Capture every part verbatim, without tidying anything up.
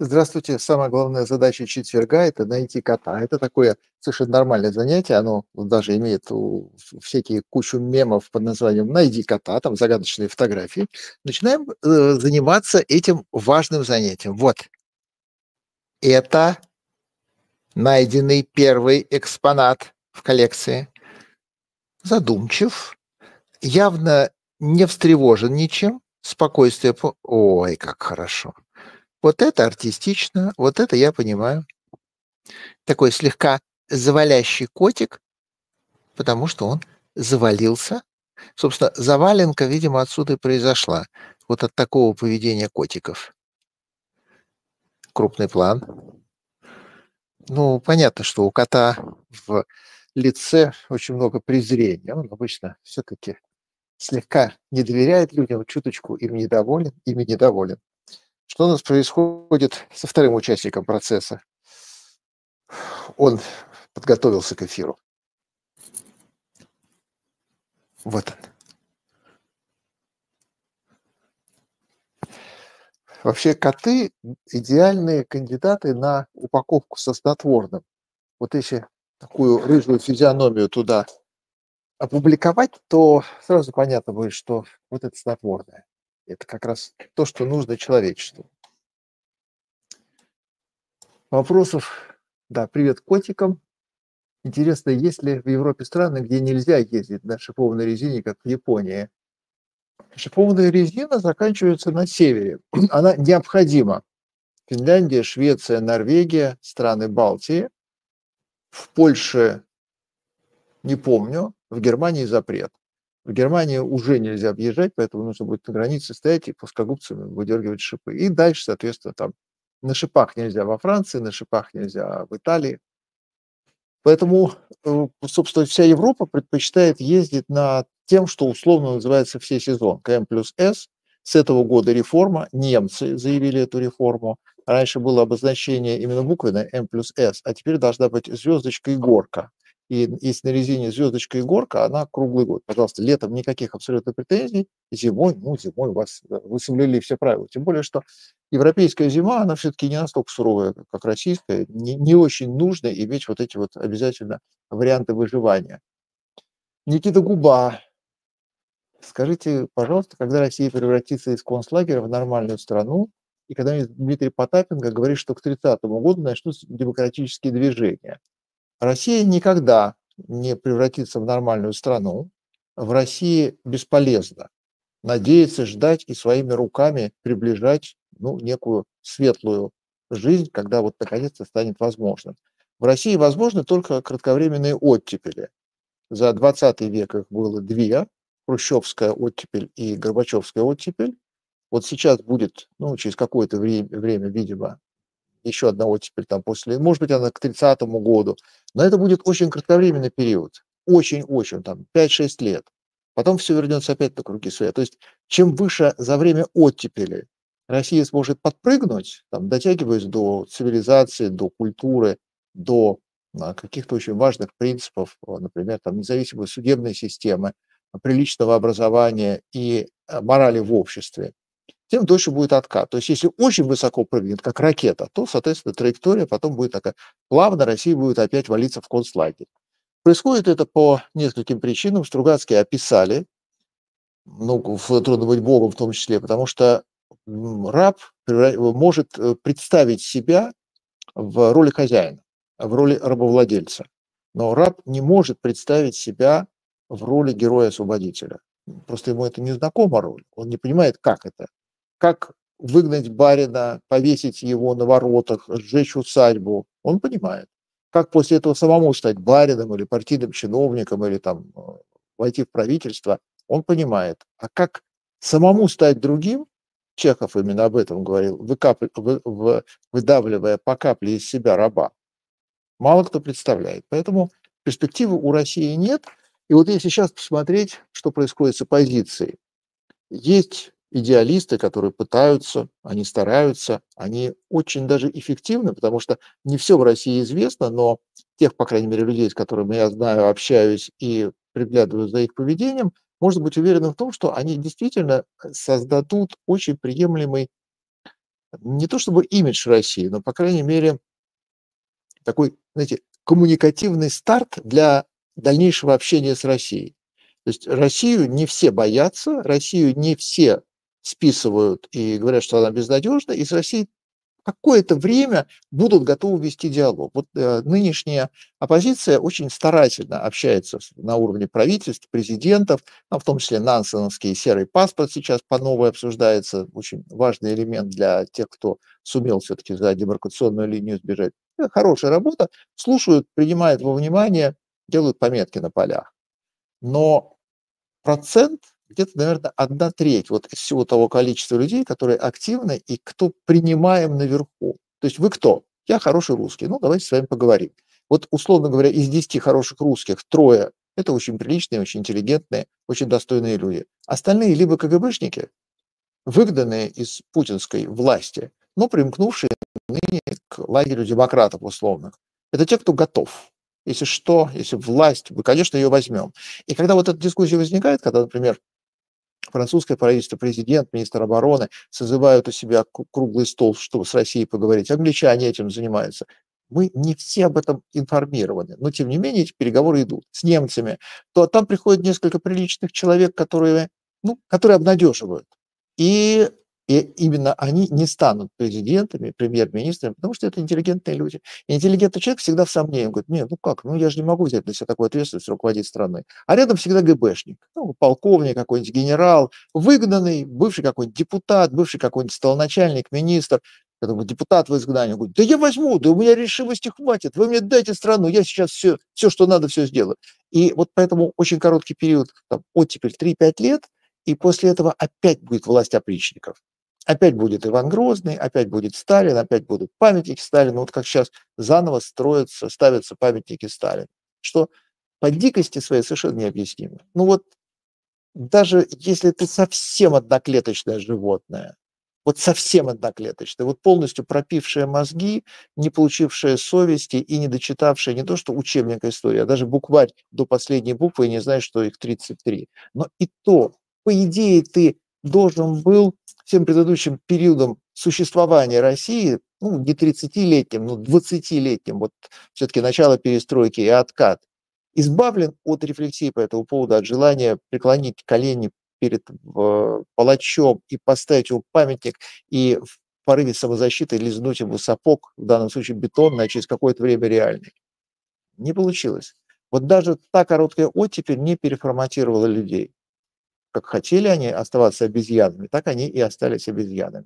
Здравствуйте. Самая главная задача четверга — это найти кота. Это такое совершенно нормальное занятие. Оно вот даже имеет у в всякие кучу мемов под названием "Найди кота", там загадочные фотографии. Начинаем, э, заниматься этим важным занятием. Вот это найденный первый экспонат в коллекции. Задумчив, явно не встревожен ничем, спокойствие по Ой, как хорошо! Вот это артистично, вот это я понимаю. Такой слегка завалящий котик, потому что он завалился. Собственно, заваленка, видимо, отсюда и произошла. Вот от такого поведения котиков. Крупный план. Ну, понятно, что у кота в лице очень много презрения. Он обычно все-таки слегка не доверяет людям, чуточку им недоволен, ими недоволен. Что у нас происходит со вторым участником процесса? Он подготовился к эфиру. Вот он. Вообще коты идеальные кандидаты на упаковку со снотворным. Вот если такую рыжую физиономию туда опубликовать, то сразу понятно будет, что вот это снотворное. Это как раз то, что нужно человечеству. Вопросов, да, привет котикам. Интересно, есть ли в Европе страны, где нельзя ездить на шипованной резине, как в Японии? Шипованная резина заканчивается на севере. Она необходима. Финляндия, Швеция, Норвегия, страны Балтии. В Польше не помню, в Германии запрет. В Германии уже нельзя объезжать, поэтому нужно будет на границе стоять и плоскогубцами выдергивать шипы. И дальше, соответственно, там на шипах нельзя во Франции, на шипах нельзя в Италии. Поэтому, э, собственно, вся Европа предпочитает ездить на тем, что условно называется всесезонка М плюс С. С этого года реформа. Немцы заявили эту реформу. Раньше было обозначение именно буквенное М плюс С, а теперь должна быть звездочка и горка. И если на резине звездочка и горка, она круглый год. Пожалуйста, летом никаких абсолютно претензий. Зимой, ну, зимой у вас, э, вы соблюли все правила. Тем более, что европейская зима, она все-таки не настолько суровая, как российская. Не, не очень нужно иметь вот эти вот обязательно варианты выживания. Никита Губа. Скажите, пожалуйста, когда Россия превратится из концлагеря в нормальную страну, и когда Дмитрий Потапенко говорит, что к тридцатому году начнутся демократические движения. Россия никогда не превратится в нормальную страну. В России бесполезно надеяться, ждать и своими руками приближать, ну, некую светлую жизнь, когда вот наконец-то станет возможным. В России возможны только кратковременные оттепели. За двадцатый век их было две: хрущевская оттепель и горбачевская оттепель. Вот сейчас будет, ну, через какое-то время, время, видимо, еще одна оттепель там после, может быть, она к тридцатому году, но это будет очень кратковременный период, очень-очень, там пять-шесть лет. Потом все вернется опять на круги своя. То есть чем выше за время оттепели Россия сможет подпрыгнуть, там, дотягиваясь до цивилизации, до культуры, до а, каких-то очень важных принципов, а, например, там, независимой судебной системы, а, приличного образования и а, морали в обществе, тем дольше будет откат. То есть если очень высоко прыгнет, как ракета, то, соответственно, траектория потом будет такая. Плавно Россия будет опять валиться в концлагерь. Происходит это по нескольким причинам. Стругацкие описали, ну, в «Трудно быть богом» в том числе, потому что м, раб превра- может э, представить себя в роли хозяина, в роли рабовладельца. Но раб не может представить себя в роли героя-освободителя. Просто ему это не знакома роль. Он не понимает, как это. Как выгнать барина, повесить его на воротах, сжечь усадьбу. Он понимает. Как после этого самому стать барином или партийным чиновником, или там э, войти в правительство, он понимает. А как самому стать другим, Чехов именно об этом говорил, выкапли- вы- в- выдавливая по капле из себя раба, мало кто представляет. Поэтому перспективы у России нет. И вот если сейчас посмотреть, что происходит с оппозицией, есть идеалисты, которые пытаются, они стараются, они очень даже эффективны, потому что не все в России известно, но тех, по крайней мере, людей, с которыми я знаю, общаюсь и приглядываю за их поведением, можно быть уверенным в том, что они действительно создадут очень приемлемый не то чтобы имидж России, но, по крайней мере, такой, знаете, коммуникативный старт для дальнейшего общения с Россией. То есть Россию не все боятся, Россию не все списывают и говорят, что она безнадежна, и с Россией какое-то время будут готовы вести диалог. Вот э, нынешняя оппозиция очень старательно общается с- на уровне правительств, президентов, ну, в том числе нансеновский серый паспорт сейчас по новой обсуждается, очень важный элемент для тех, кто сумел все-таки за демаркационную линию сбежать. Э, Хорошая работа, слушают, принимают во внимание, делают пометки на полях. Но процент, где-то, наверное, одна треть вот из всего того количества людей, которые активны и кто принимаем наверху. То есть вы кто? Я хороший русский, ну давайте с вами поговорим. Вот, условно говоря, из десяти хороших русских трое – это очень приличные, очень интеллигентные, очень достойные люди. Остальные либо КГБшники, выгнанные из путинской власти, но примкнувшие ныне к лагерю демократов условных. Это те, кто готов. Если что, если власть, мы, конечно, ее возьмем. И когда вот эта дискуссия возникает, когда, например, французское правительство, президент, министр обороны созывают у себя круглый стол, чтобы с Россией поговорить, англичане этим занимаются. Мы не все об этом информированы, но тем не менее эти переговоры идут с немцами. То там приходит несколько приличных человек, которые, ну, которые обнадеживают. И, и именно они не станут президентами, премьер-министрами, потому что это интеллигентные люди. И интеллигентный человек всегда в сомнении. Он говорит, нет, ну как, ну я же не могу взять на себя такую ответственность руководить страной. А рядом всегда ГБшник, ну, полковник какой-нибудь, генерал, выгнанный, бывший какой-нибудь депутат, бывший какой-нибудь столоначальник, министр. Я думаю, депутат в изгнании. Он говорит, да я возьму, да у меня решимости хватит, вы мне дайте страну, я сейчас все, все что надо, все сделаю. И вот поэтому очень короткий период, там, оттепель три-пять лет, и после этого опять будет власть опричников. Опять будет Иван Грозный, опять будет Сталин, опять будут памятники Сталину. Вот как сейчас заново строятся, ставятся памятники Сталину. Что по дикости своей совершенно необъяснимо. Ну вот даже если ты совсем одноклеточное животное, вот совсем одноклеточное, вот полностью пропившее мозги, не получившее совести и не дочитавшее не то что учебника истории, а даже букварь до последней буквы и не знаешь, что их тридцать три. Но и то, по идее, ты должен был всем предыдущим периодом существования России, ну, не тридцатилетним, но двадцатилетним, вот все-таки начало перестройки и откат, избавлен от рефлексии по этому поводу, от желания преклонить колени перед э, палачом и поставить ему памятник, и в порыве самозащиты лизнуть ему сапог, в данном случае бетонный, а через какое-то время реальный. Не получилось. Вот даже та короткая оттепель не переформатировала людей. Как хотели они оставаться обезьянами, так они и остались обезьянами.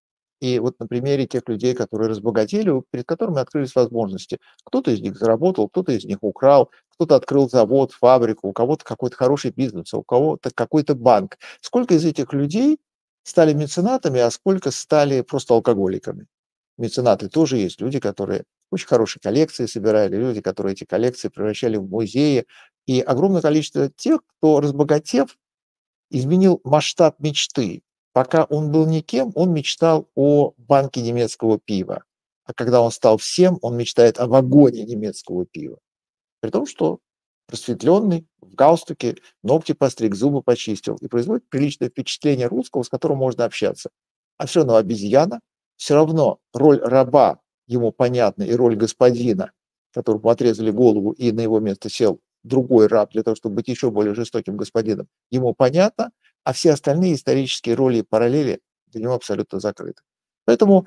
И вот на примере тех людей, которые разбогатели, перед которыми открылись возможности. Кто-то из них заработал, кто-то из них украл, кто-то открыл завод, фабрику, у кого-то какой-то хороший бизнес, а у кого-то какой-то банк. Сколько из этих людей стали меценатами, а сколько стали просто алкоголиками? Меценаты тоже есть люди, которые очень хорошие коллекции собирали, люди, которые эти коллекции превращали в музеи. И огромное количество тех, кто, разбогатев, изменил масштаб мечты. Пока он был никем, он мечтал о банке немецкого пива. А когда он стал всем, он мечтает о вагоне немецкого пива. При том, что просветленный, в галстуке, ногти постриг, зубы почистил и производит приличное впечатление русского, с которым можно общаться. А все равно обезьяна, все равно роль раба ему понятна и роль господина, которому отрезали голову и на его место сел другой раб для того, чтобы быть еще более жестоким господином, ему понятно, а все остальные исторические роли и параллели для него абсолютно закрыты. Поэтому,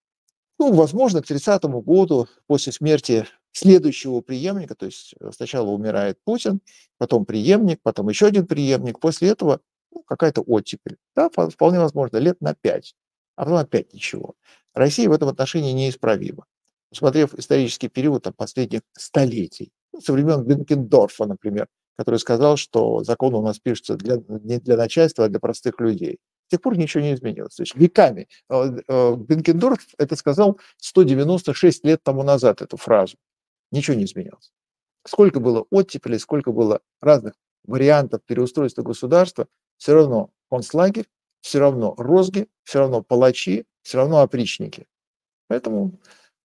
ну, возможно, к тридцатому году, после смерти следующего преемника, то есть э, сначала умирает Путин, потом преемник, потом еще один преемник, после этого ну, какая-то оттепель. Да, вполне возможно, лет на пять, а потом опять ничего. Россия в этом отношении неисправима. Смотрев исторический период там, последних столетий, ну, со времен Бенкендорфа, например, который сказал, что закон у нас пишется для, не для начальства, а для простых людей. С тех пор ничего не изменилось. То есть веками. Э, э, Бенкендорф это сказал сто девяносто шесть лет тому назад, эту фразу. Ничего не изменилось. Сколько было оттепелей, сколько было разных вариантов переустройства государства, все равно концлагерь, все равно розги, все равно палачи, все равно опричники. Поэтому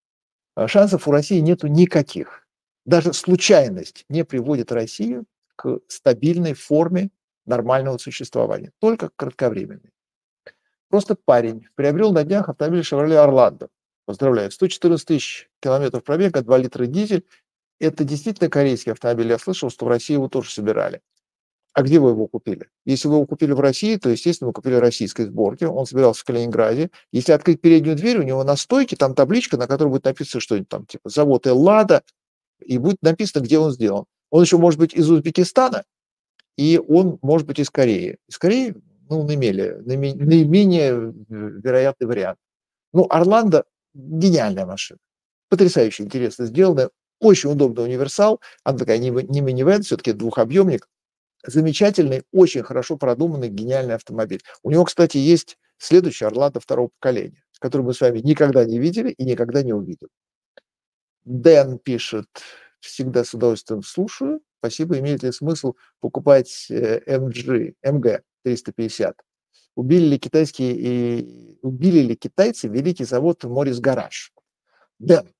э, шансов у России нету никаких. Даже случайность не приводит Россию к стабильной форме нормального существования, только кратковременной. Просто парень приобрел на днях автомобиль Chevrolet Orlando. Поздравляю, сто четырнадцать тысяч километров пробега, два литра дизель. Это действительно корейский автомобиль. Я слышал, что в России его тоже собирали. А где вы его купили? Если вы его купили в России, то, естественно, вы купили российской сборки. Он собирался в Калининграде. Если открыть переднюю дверь, у него на стойке там табличка, на которой будет написано что-нибудь там, типа завод Эллада, и будет написано, где он сделан. Он еще может быть из Узбекистана, и он может быть из Кореи. Из Кореи, ну, наименее, наименее вероятный вариант. Ну, Орландо гениальная машина. Потрясающе интересно сделанная. Очень удобный универсал. Она такая не, не минивэн, все-таки двухобъемник. Замечательный, очень хорошо продуманный, гениальный автомобиль. У него, кстати, есть следующий Орландо второго поколения, который мы с вами никогда не видели и никогда не увидим. Дэн пишет: всегда с удовольствием слушаю. Спасибо. Имеет ли смысл покупать эм джи, эм джи триста пятьдесят? Убили ли китайские и убили ли китайцы великий завод Морис Гараж? Дэн,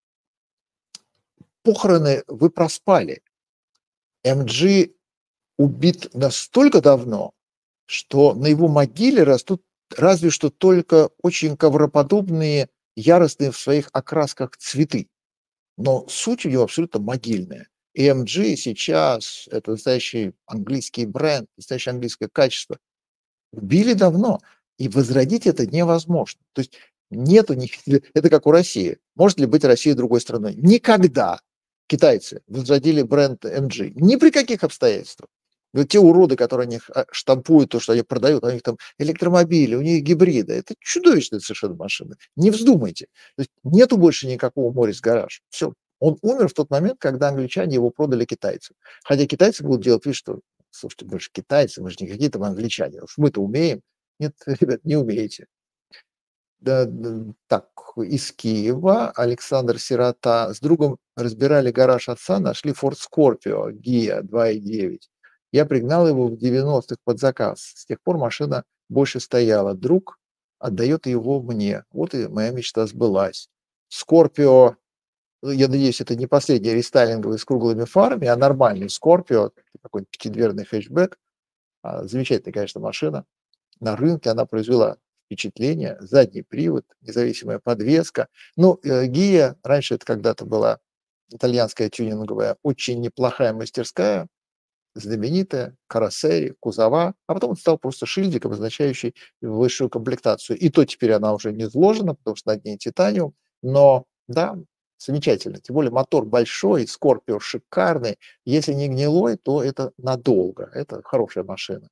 похороны вы проспали. эм джи убит настолько давно, что на его могиле растут разве что только очень ковроподобные, яростные в своих окрасках цветы. Но суть у него абсолютно могильная. И эм джи сейчас – это настоящий английский бренд, настоящее английское качество. Убили давно, и возродить это невозможно. То есть нету, это как у России. Может ли быть Россия другой страной? Никогда китайцы возродили бренд эм джи. Ни при каких обстоятельствах. Вот те уроды, которые они штампуют, то, что они продают, у них там электромобили, у них гибриды. Это чудовищные совершенно машины. Не вздумайте. То есть нету больше никакого Морис Гараж. Все. Он умер в тот момент, когда англичане его продали китайцам. Хотя китайцы будут делать вид, что, слушайте, мы же китайцы, мы же не какие-то англичане. Уж мы-то умеем. Нет, ребят, не умеете. Да, да, так, из Киева Александр Сирота. С другом разбирали гараж отца, нашли Ford Scorpio Gia два и девять. Я пригнал его в девяностых под заказ. С тех пор машина больше стояла. Друг отдает его мне. Вот и моя мечта сбылась. Scorpio, я надеюсь, это не последний рестайлинговый с круглыми фарами, а нормальный Scorpio, какой-нибудь пятидверный хэтчбэк. Замечательная, конечно, машина. На рынке она произвела впечатление. Задний привод, независимая подвеска. Ну, Гия, раньше это когда-то была итальянская тюнинговая, очень неплохая мастерская, знаменитая, кароссери, кузова, а потом он стал просто шильдик, обозначающий высшую комплектацию. И то теперь она уже не сложена, потому что над ней титаниум, но да, замечательно. Тем более мотор большой, Скорпио шикарный. Если не гнилой, то это надолго. Это хорошая машина.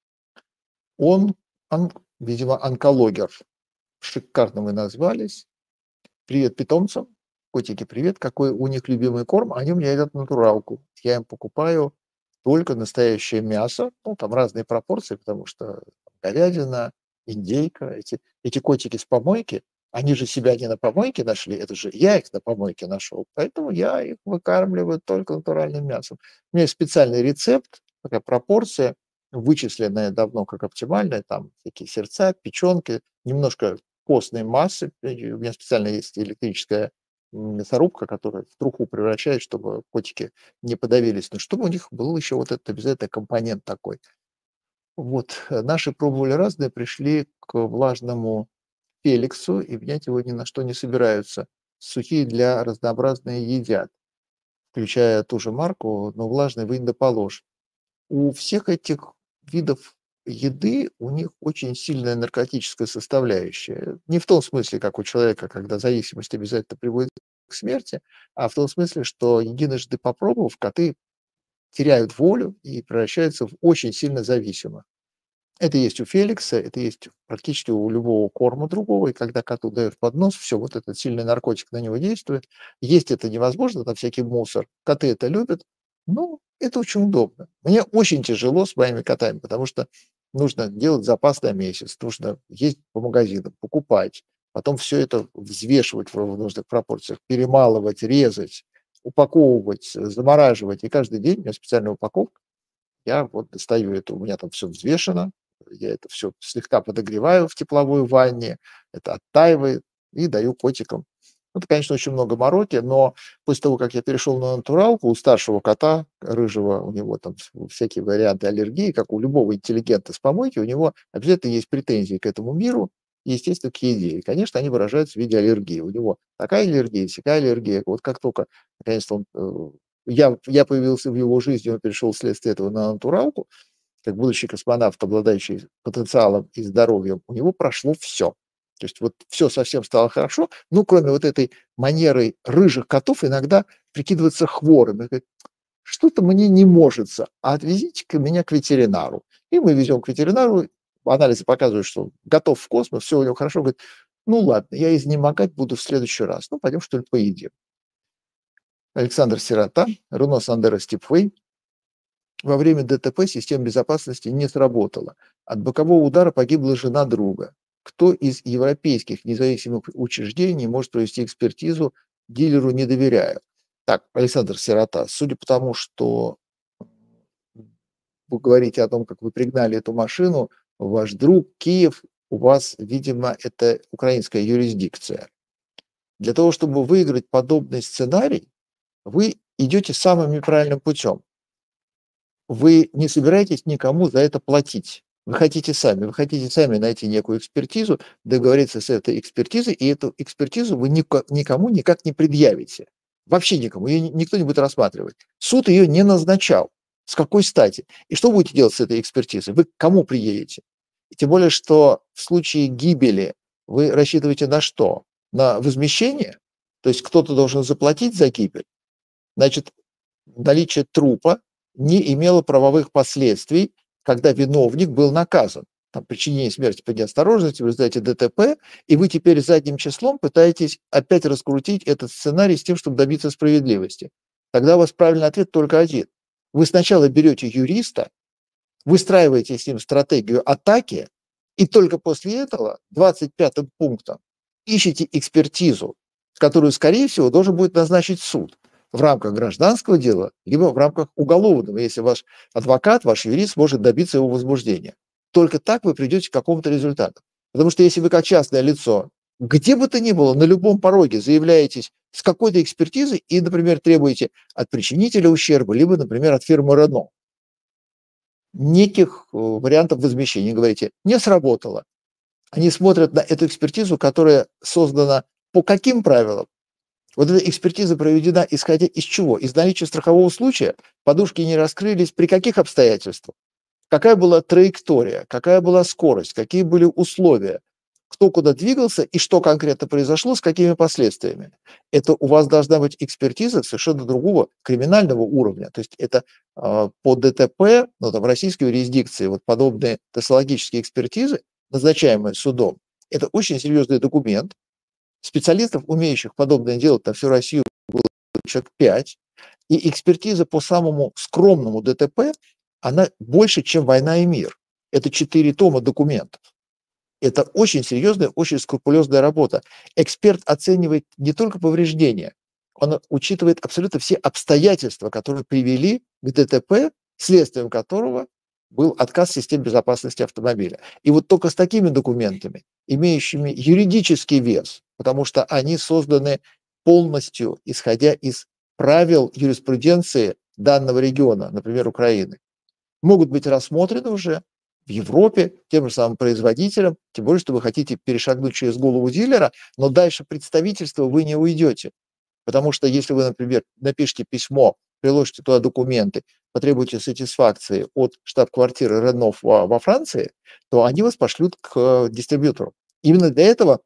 Он, он видимо, онкологер. Шикарно мы назвались. Привет питомцам. Котики, привет. Какой у них любимый корм? Они у меня едят натуралку. Я им покупаю только настоящее мясо. Ну, там разные пропорции, потому что говядина, индейка. Эти, эти котики с помойки, они же себя не на помойке нашли, это же я их на помойке нашел. Поэтому я их выкармливаю только натуральным мясом. У меня есть специальный рецепт, такая пропорция, вычисленная давно как оптимальная, там такие сердца, печенки, немножко костной массы. У меня специально есть электрическая мясорубка, которая в труху превращает, чтобы котики не подавились, но чтобы у них был еще вот этот обязательно компонент такой. Вот, наши пробовали разные, пришли к влажному Феликсу и менять его ни на что не собираются. Сухие для разнообразные едят, включая ту же марку, но влажный вынь да положь. У всех этих видов еды у них очень сильная наркотическая составляющая. Не в том смысле, как у человека, когда зависимость обязательно приводит к смерти, а в том смысле, что единожды попробовав, коты теряют волю и превращаются в очень сильно зависимых. Это есть у Феликса, это есть практически у любого корма другого, и когда коту даешь под нос, все, вот этот сильный наркотик на него действует. Есть это невозможно, там всякий мусор. Коты это любят, но это очень удобно. Мне очень тяжело с моими котами, потому что нужно делать запас на месяц, нужно ездить по магазинам, покупать, потом все это взвешивать в нужных пропорциях, перемалывать, резать, упаковывать, замораживать. И каждый день у меня специальная упаковка. Я вот достаю это, у меня там все взвешено, я это все слегка подогреваю в тепловой ванне, это оттаивает и даю котикам. Это, конечно, очень много мороки, но после того, как я перешел на натуралку, у старшего кота, рыжего, у него там всякие варианты аллергии, как у любого интеллигента с помойки, у него обязательно есть претензии к этому миру и, естественно, к еде. И, конечно, они выражаются в виде аллергии. У него такая аллергия, всякая аллергия. Вот как только, наконец-то, он, э, я, я появился в его жизни, он перешел вследствие этого на натуралку, как будущий космонавт, обладающий потенциалом и здоровьем, у него прошло все. То есть вот все совсем стало хорошо, ну, кроме вот этой манеры рыжих котов иногда прикидываться хворым. И говорит, что-то мне не можется, а отвезите-ка меня к ветеринару. И мы везем к ветеринару, анализы показывают, что готов в космос, все у него хорошо. Говорит, ну ладно, я изнемогать буду в следующий раз. Ну, пойдем, что ли, поедим. Александр Сирота, Рено Сандеро Степвей. Во время ДТП система безопасности не сработала. От бокового удара погибла жена друга. Кто из европейских независимых учреждений может провести экспертизу, дилеру не доверяю? Так, Александр Сирота, судя по тому, что вы говорите о том, как вы пригнали эту машину, ваш друг Киев, у вас, видимо, это украинская юрисдикция. Для того, чтобы выиграть подобный сценарий, вы идете самым неправильным путем. Вы не собираетесь никому за это платить. Вы хотите сами, вы хотите сами найти некую экспертизу, договориться с этой экспертизой, и эту экспертизу вы никому никак не предъявите. Вообще никому, ее никто не будет рассматривать. Суд ее не назначал. С какой стати? И что будете делать с этой экспертизой? Вы к кому приедете? И тем более, что в случае гибели вы рассчитываете на что? На возмещение? То есть кто-то должен заплатить за гибель? Значит, наличие трупа не имело правовых последствий, когда виновник был наказан. Там, причинение смерти по неосторожности в результате ДТП, и вы теперь задним числом пытаетесь опять раскрутить этот сценарий с тем, чтобы добиться справедливости. Тогда у вас правильный ответ только один. Вы сначала берете юриста, выстраиваете с ним стратегию атаки, и только после этого, двадцать пятым пунктом, ищете экспертизу, которую, скорее всего, должен будет назначить суд в рамках гражданского дела, либо в рамках уголовного, если ваш адвокат, ваш юрист может добиться его возбуждения. Только так вы придете к какому-то результату. Потому что если вы как частное лицо, где бы то ни было, на любом пороге заявляетесь с какой-то экспертизой и, например, требуете от причинителя ущерба, либо, например, от фирмы Рено неких вариантов возмещения, говорите, не сработало. Они смотрят на эту экспертизу, которая создана по каким правилам? Вот эта экспертиза проведена исходя из чего? Из наличия страхового случая, подушки не раскрылись, при каких обстоятельствах? Какая была траектория, какая была скорость, какие были условия, кто куда двигался и что конкретно произошло, с какими последствиями. Это у вас должна быть экспертиза совершенно другого криминального уровня. То есть это э, по ДТП, ну, там, в российской юрисдикции, вот подобные тосологические экспертизы, назначаемые судом, это очень серьезный документ. Специалистов, умеющих подобное делать на всю Россию, было человек пять. И экспертиза по самому скромному ДТП, она больше, чем «Война и мир». Это четыре тома документов. Это очень серьезная, очень скрупулезная работа. Эксперт оценивает не только повреждения, он учитывает абсолютно все обстоятельства, которые привели к ДТП, следствием которого был отказ систем безопасности автомобиля. И вот только с такими документами, имеющими юридический вес, потому что они созданы полностью исходя из правил юриспруденции данного региона, например, Украины, могут быть рассмотрены уже в Европе тем же самым производителем, тем более, что вы хотите перешагнуть через голову дилера, но дальше представительства вы не уйдете. Потому что если вы, например, напишите письмо, приложите туда документы, потребуете сатисфакции от штаб-квартиры Рено во, во Франции, то они вас пошлют к дистрибьютору. Именно для этого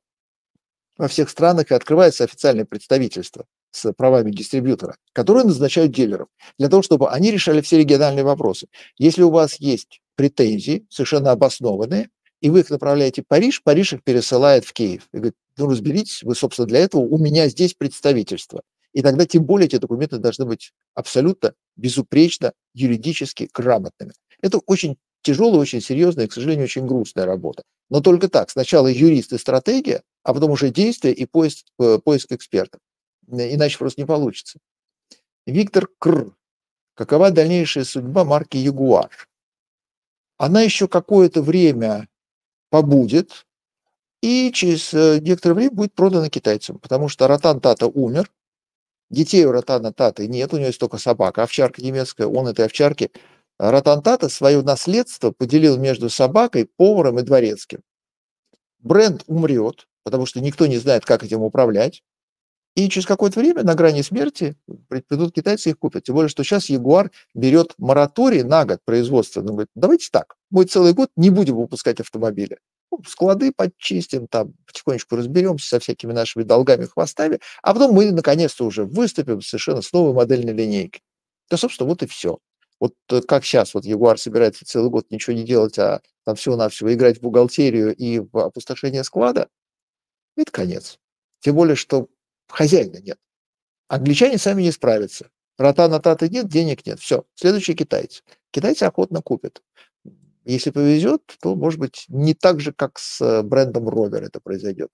во всех странах и открывается официальное представительство с правами дистрибьютора, которые назначают дилеров, для того, чтобы они решали все региональные вопросы. Если у вас есть претензии, совершенно обоснованные, и вы их направляете в Париж, Париж их пересылает в Киев. И говорит, ну разберитесь, вы, собственно, для этого у меня здесь представительство. И тогда тем более эти документы должны быть абсолютно безупречно юридически грамотными. Это очень тяжелая, очень серьезная и, к сожалению, очень грустная работа. Но только так. Сначала юрист и стратегия, а потом уже действие и поиск, поиск экспертов. Иначе просто не получится. Виктор Кр. Какова дальнейшая судьба марки Ягуар? Она еще какое-то время побудет, и через э, некоторое время будет продано китайцам, потому что Ротан Тата умер, детей у Ротана Таты нет, у него есть только собака, овчарка немецкая, он этой овчарки. Ротан Тата свое наследство поделил между собакой, поваром и дворецким. Бренд умрет, потому что никто не знает, как этим управлять. И через какое-то время на грани смерти при- придут китайцы и их купят. Тем более, что сейчас Ягуар берет мораторий на год производства. Он говорит, давайте так, мы целый год не будем выпускать автомобили. Ну, склады подчистим, там потихонечку разберемся со всякими нашими долгами, хвостами, а потом мы наконец-то уже выступим совершенно с новой модельной линейкой. Да, собственно, вот и все. Вот э, как сейчас вот Ягуар собирается целый год ничего не делать, а там всего-навсего играть в бухгалтерию и в опустошение склада, это конец. Тем более, что хозяина нет. Англичане сами не справятся. Ротана Таты нет, денег нет. Все. Следующий китайцы. Китайцы охотно купят. Если повезет, то, может быть, не так же, как с э, брендом Rovер это произойдет.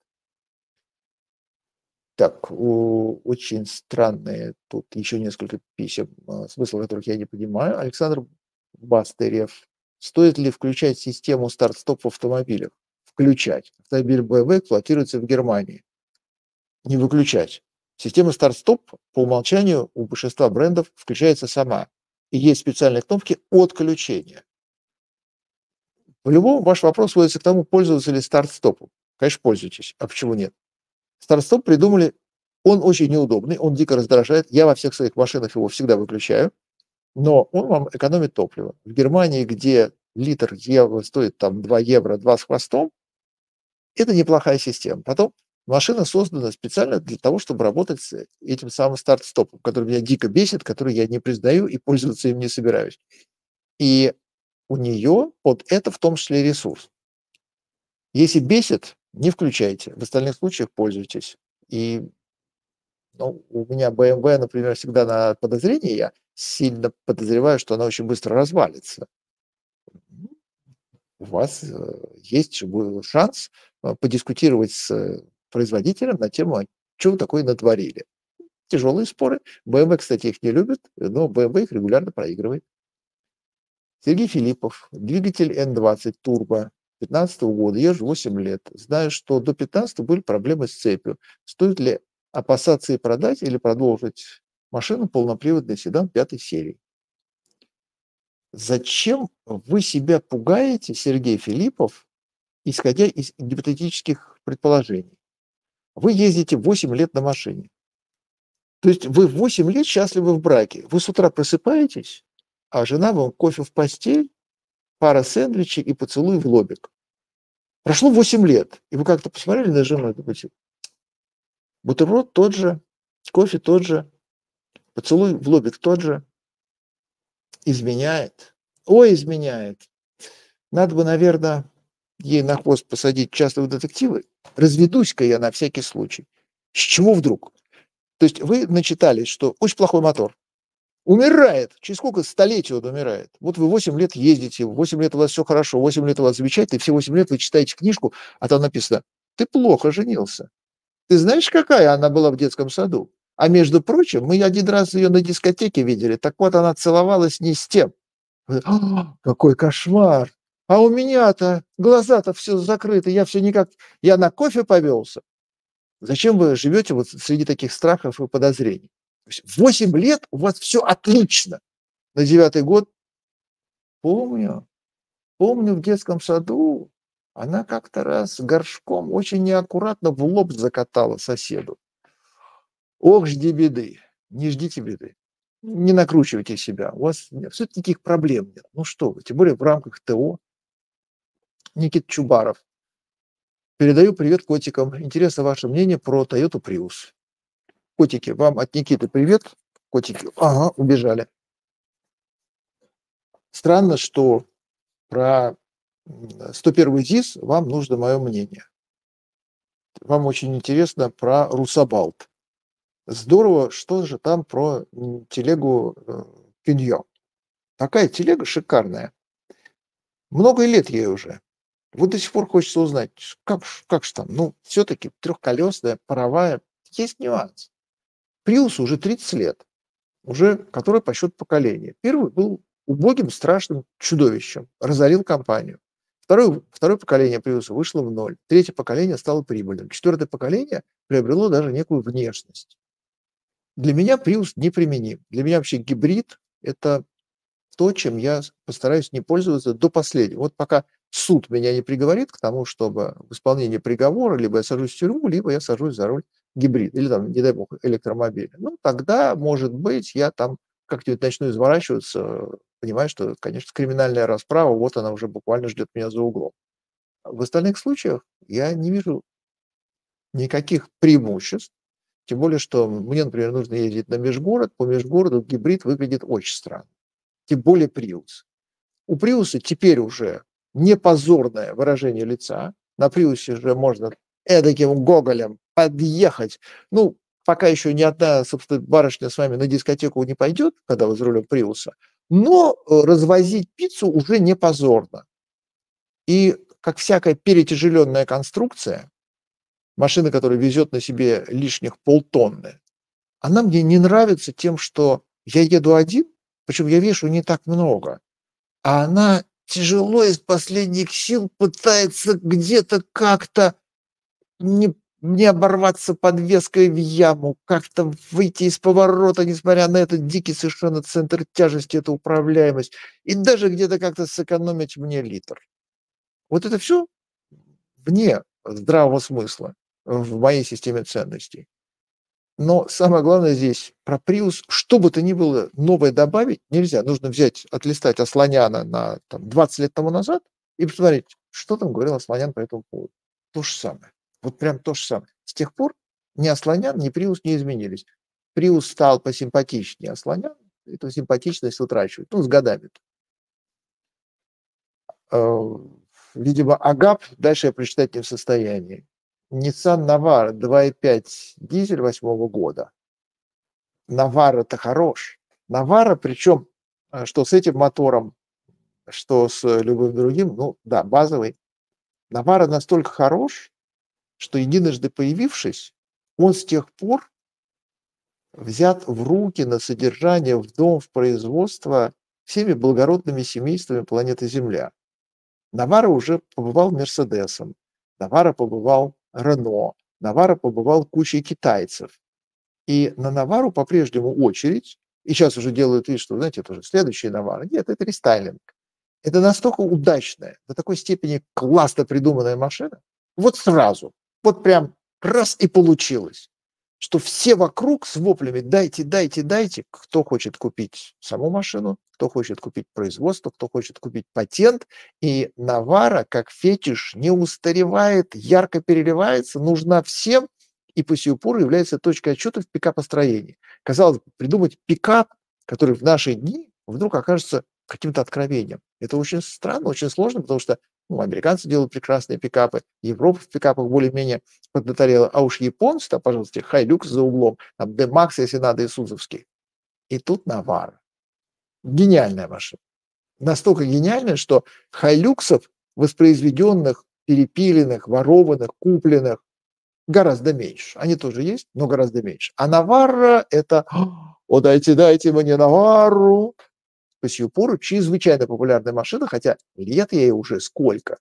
Так, у- очень странные тут еще несколько писем, а, смысл которых я не понимаю. Александр Бастерев. Стоит ли включать систему старт-стоп в автомобилях? Включать. Автомобиль бэ эм вэ эксплуатируется в Германии. Не выключать. Система старт-стоп по умолчанию у большинства брендов включается сама. И есть специальные кнопки отключения. В любом ваш вопрос сводится к тому, пользоваться ли старт-стопом. Конечно, пользуйтесь. А почему нет? Старт-стоп придумали, он очень неудобный, он дико раздражает. Я во всех своих машинах его всегда выключаю, но он вам экономит топливо. В Германии, где литр евро стоит там два евро, два с хвостом, это неплохая система. Потом машина создана специально для того, чтобы работать с этим самым старт-стопом, который меня дико бесит, который я не признаю и пользоваться им не собираюсь. И у нее под это в том числе ресурс. Если бесит, не включайте. В остальных случаях пользуйтесь. И ну, у меня бэ эм вэ, например, всегда на подозрении, я сильно подозреваю, что она очень быстро развалится. У вас э, есть бу- шанс э, подискутировать с э, производителем на тему, что вы такое натворили. Тяжелые споры. бэ эм вэ, кстати, их не любит, но бэ эм вэ их регулярно проигрывает. Сергей Филиппов. Двигатель эн двадцать турбо пятнадцатого года, езжу восемь лет. Знаю, что до пятнадцатого были проблемы с цепью. Стоит ли опасаться и продать или продолжить машину полноприводный седан пятой серии? Зачем вы себя пугаете, Сергей Филиппов, исходя из гипотетических предположений? Вы ездите восемь лет на машине. То есть вы восемь лет счастливы в браке. Вы с утра просыпаетесь, а жена вам кофе в постель, пара сэндвичей и поцелуй в лобик. Прошло восемь лет, и вы как-то посмотрели на жену и думаете, бутерброд тот же, кофе тот же, поцелуй в лобик тот же, изменяет. Ой, изменяет. Надо бы, наверное, ей на хвост посадить частные детективы. Разведусь-ка я на всякий случай. С чего вдруг? То есть вы начитались, что очень плохой мотор. Умирает. Через сколько столетий он умирает? Вот вы восемь лет ездите, восемь лет у вас все хорошо, восемь лет у вас замечательно, и все восемь лет вы читаете книжку, а там написано, ты плохо женился. Ты знаешь, какая она была в детском саду? А между прочим, мы один раз ее на дискотеке видели, так вот она целовалась не с тем. Вы, «А, какой кошмар! А у меня-то глаза-то все закрыты, я все никак, я на кофе повелся. Зачем вы живете вот среди таких страхов и подозрений? То есть восемь лет у вас все отлично. На девятый год, помню, помню в детском саду, она как-то раз горшком очень неаккуратно в лоб закатала соседу. Ох, жди беды, не ждите беды. Не накручивайте себя, у вас абсолютно никаких проблем нет. Ну что вы, тем более в рамках ТО. Никит Чубаров. Передаю привет котикам. Интересно ваше мнение про Toyota Prius. Котики, вам от Никиты привет. Котики, ага, убежали. Странно, что про сто первый ЗИС вам нужно мое мнение. Вам очень интересно про Русабалт. Здорово, что же там про телегу э, Пиньо. Такая телега шикарная. Много лет ей уже. Вот до сих пор хочется узнать, как, как же там. Ну, все-таки трехколесная, паровая. Есть нюанс. Приусу уже тридцать лет, уже который по счету поколения. Первый был убогим, страшным чудовищем, разорил компанию. Второе, второе поколение Prius вышло в ноль. Третье поколение стало прибыльным. Четвертое поколение приобрело даже некую внешность. Для меня Prius неприменим. Для меня вообще гибрид – это то, чем я постараюсь не пользоваться до последнего. Вот пока суд меня не приговорит к тому, чтобы в исполнении приговора либо я сажусь в тюрьму, либо я сажусь за руль гибрида или, там, не дай бог, электромобиля. Ну, тогда, может быть, я там как-нибудь начну изворачиваться, понимая, что, конечно, криминальная расправа, вот она уже буквально ждет меня за углом. В остальных случаях я не вижу никаких преимуществ, тем более, что мне, например, нужно ездить на межгород, по межгороду гибрид выглядит очень странно, тем более Prius. У Prius теперь уже не позорное выражение лица, на Prius же можно эдаким гоголем подъехать. Ну, пока еще ни одна, собственно, барышня с вами на дискотеку не пойдет, когда вы за рулем Prius, но развозить пиццу уже не позорно. И как всякая перетяжеленная конструкция, машина, которая везет на себе лишних полтонны, она мне не нравится тем, что я еду один, причем я вешу не так много, а она тяжело из последних сил пытается где-то как-то не, не оборваться подвеской в яму, как-то выйти из поворота, несмотря на этот дикий совершенно центр тяжести, эту управляемость, и даже где-то как-то сэкономить мне литр. Вот это все вне здравого смысла в моей системе ценностей. Но самое главное здесь про Prius, что бы то ни было новое добавить нельзя. Нужно взять, отлистать Асланяна на там, двадцать лет тому назад и посмотреть, что там говорил Асланян по этому поводу. То же самое. Вот прям то же самое. С тех пор ни Асланян, ни Prius не изменились. Prius стал посимпатичнее Асланян, эту симпатичность утрачивает. Ну, с годами. Видимо, Агап дальше я прочитать не в состоянии. Nissan Navara два и пять дизель восьмого года. Navara-то хорош. Navara, причем, что с этим мотором, что с любым другим, ну да, базовый. Navara настолько хорош, что единожды появившись, он с тех пор взят в руки на содержание, в дом, в производство всеми благородными семействами планеты Земля. Navara уже побывал Мерседесом, Navara побывал Рено, Navara побывал кучей китайцев. И на Navara по-прежнему очередь, и сейчас уже делают вид, что, знаете, это уже следующая Navara. Нет, это рестайлинг. Это настолько удачная, до такой степени классно придуманная машина, вот сразу, вот прям раз и получилось, что все вокруг с воплями «дайте, дайте, дайте», кто хочет купить саму машину, кто хочет купить производство, кто хочет купить патент, и Navara как фетиш не устаревает, ярко переливается, нужна всем, и по сию пору является точкой отсчета в пикапостроении. Казалось бы, придумать пикап, который в наши дни вдруг окажется каким-то откровением. Это очень странно, очень сложно, потому что ну, американцы делают прекрасные пикапы, Европа в пикапах более-менее поднаторела, а уж японцы, там, пожалуйста, Хайлюкс за углом, там Д-Макс, если надо, и Сузовский. И тут Navara. Гениальная машина. Настолько гениальная, что Хайлюксов, воспроизведенных, перепиленных, ворованных, купленных, гораздо меньше. Они тоже есть, но гораздо меньше. А Navara – это «О, дайте, дайте мне Navaru». По сию пору чрезвычайно популярная машина, хотя лет ей уже сколько.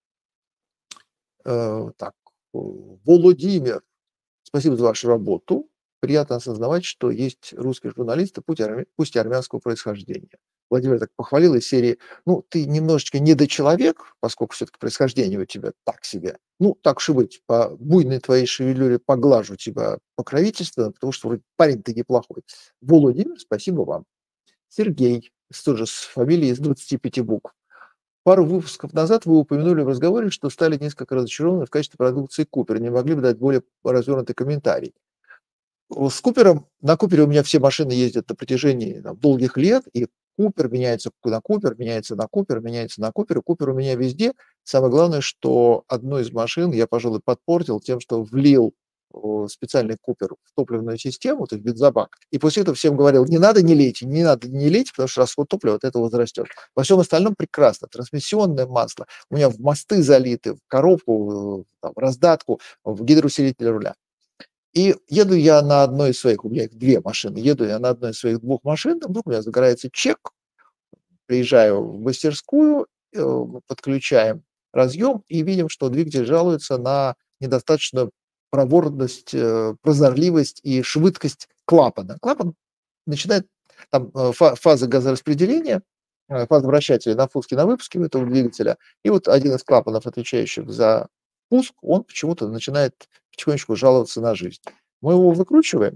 Э, так, Володимир, спасибо за вашу работу. Приятно осознавать, что есть русские журналисты, пусть, армя... пусть и армянского происхождения. Владимир так похвалил из серии, ну, ты немножечко недочеловек, поскольку все-таки происхождение у тебя так себе. Ну, так уж и быть, по буйной твоей шевелюре поглажу тебя покровительственно, потому что вроде парень ты неплохой. Володимир, спасибо вам. Сергей, тоже с фамилией из двадцати пяти букв. Пару выпусков назад вы упомянули в разговоре, что стали несколько разочарованы в качестве продукции Купер. Не могли бы дать более развернутый комментарий. С Купером, на Купере у меня все машины ездят на протяжении там, долгих лет, и Купер меняется на Купер, меняется на Купер, меняется на Купер, и Купер у меня везде. Самое главное, что одну из машин я, пожалуй, подпортил тем, что влил специальный Купер в топливную систему, то есть бензобак, и после этого всем говорил, не надо не лейте, не надо не лейте, потому что расход топлива от этого возрастет. Во всем остальном прекрасно. Трансмиссионное масло, у меня в мосты залиты, в коробку, там, в раздатку, в гидроусилитель руля. И еду я на одной из своих, у меня их две машины, еду я на одной из своих двух машин, вдруг у меня загорается чек, приезжаю в мастерскую, подключаем разъем и видим, что двигатель жалуется на недостаточную проворность, э, прозорливость и швыдкость клапана. Клапан начинает там э, фа фаза газораспределения, э, фаза вращателя на впуске, на выпуске у этого двигателя. И вот один из клапанов, отвечающих за пуск, он почему-то начинает потихонечку жаловаться на жизнь. Мы его выкручиваем,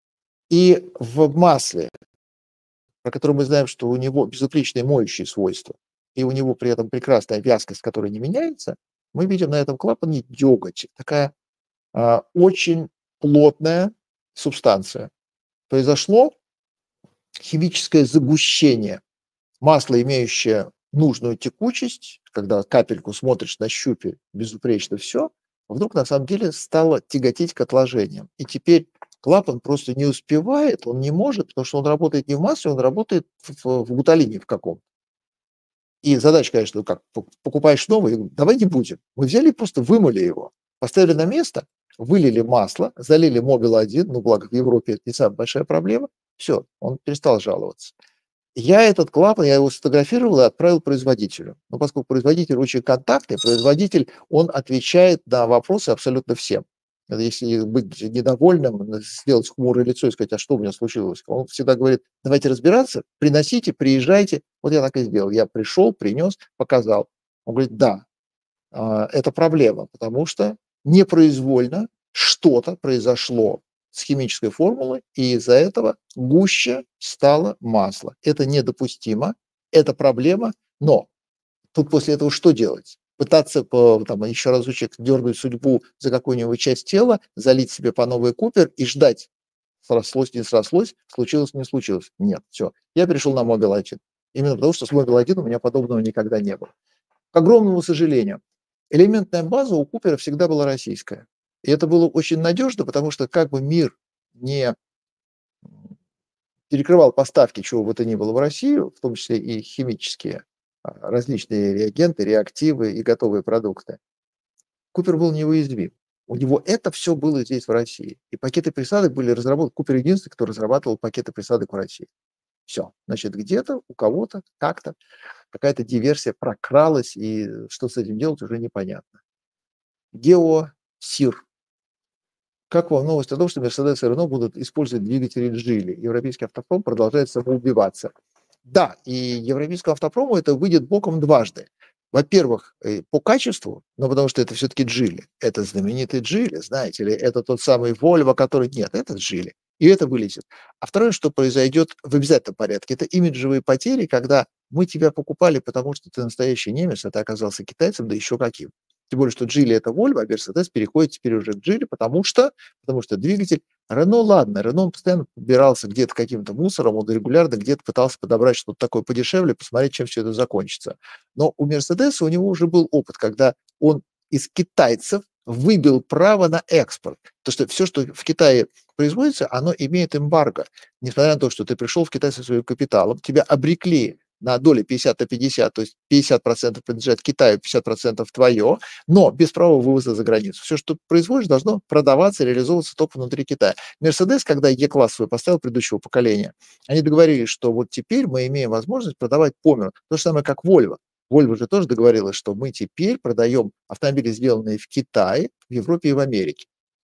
и в масле, про которое мы знаем, что у него безупречные моющие свойства, и у него при этом прекрасная вязкость, которая не меняется, мы видим на этом клапане деготь. Такая а, очень плотная субстанция. Произошло химическое загущение. Масло, имеющее нужную текучесть, когда капельку смотришь на щупе, безупречно все, вдруг на самом деле стало тяготеть к отложениям. И теперь клапан просто не успевает, он не может, потому что он работает не в масле, он работает в, в гуталине в каком-то. И задача, конечно, как покупаешь новый, давай не будем. Мы взяли и просто вымыли его, поставили на место, вылили масло, залили Мобил один, ну, благо в Европе это не самая большая проблема, все, он перестал жаловаться. Я этот клапан, я его сфотографировал и отправил производителю. Но поскольку производитель очень контактный, производитель, он отвечает на вопросы абсолютно всем. Это если быть недовольным, сделать хмурое лицо и сказать, а что у меня случилось? Он всегда говорит, давайте разбираться, приносите, приезжайте. Вот я так и сделал. Я пришел, принес, показал. Он говорит, да, это проблема, потому что непроизвольно что-то произошло с химической формулой, и из-за этого гуще стало масло. Это недопустимо, это проблема, но тут после этого что делать? Пытаться по, там, еще разочек дергать судьбу за какую-нибудь часть тела, залить себе по новой Купер и ждать, срослось, не срослось, случилось, не случилось. Нет, все. Я перешел на Мобил один. Именно потому, что с Мобил один у меня подобного никогда не было. К огромному сожалению, элементная база у Купера всегда была российская. И это было очень надежно, потому что как бы мир не перекрывал поставки чего бы то ни было в Россию, в том числе и химические, различные реагенты, реактивы и готовые продукты, Купер был неуязвим. У него это все было здесь, в России. И пакеты присадок были разработаны. Купер единственный, кто разрабатывал пакеты присадок в России. Все. Значит, где-то, у кого-то, как-то какая-то диверсия прокралась, и что с этим делать, уже непонятно. Геосир. Как вам новость о том, что Mercedes и Renault будут использовать двигатели Geely? Европейский автопром продолжает самоубиваться. Да, и европейскому автопрому это выйдет боком дважды. Во-первых, по качеству, но потому что это все-таки Geely. Это знаменитый Geely, знаете ли, это тот самый Volvo, который... Нет, это Geely. И это вылезет. А второе, что произойдет в обязательном порядке, это имиджевые потери, когда мы тебя покупали, потому что ты настоящий немец, а ты оказался китайцем, да еще каким. Тем более, что Geely это Volvo, а Mercedes переходит теперь уже к Geely, потому что, потому что двигатель... Renault, ладно, Renault постоянно подбирался где-то каким-то мусором, он регулярно где-то пытался подобрать что-то такое подешевле, посмотреть, чем все это закончится. Но у Mercedes у него уже был опыт, когда он из китайцев выбил право на экспорт. То, что все, что в Китае производится, оно имеет эмбарго. Несмотря на то, что ты пришел в Китай со своим капиталом, тебя обрекли на доли пятьдесят на пятьдесят, то есть пятьдесят процентов принадлежит Китаю, пятьдесят процентов твое, но без права вывоза за границу. Все, что производишь, должно продаваться, реализовываться только внутри Китая. Mercedes, когда E-класс свой поставил предыдущего поколения, они договорились, что вот теперь мы имеем возможность продавать по миру. То же самое, как Volvo. Volvo же тоже договорилась, что мы теперь продаем автомобили, сделанные в Китае, в Европе и в Америке.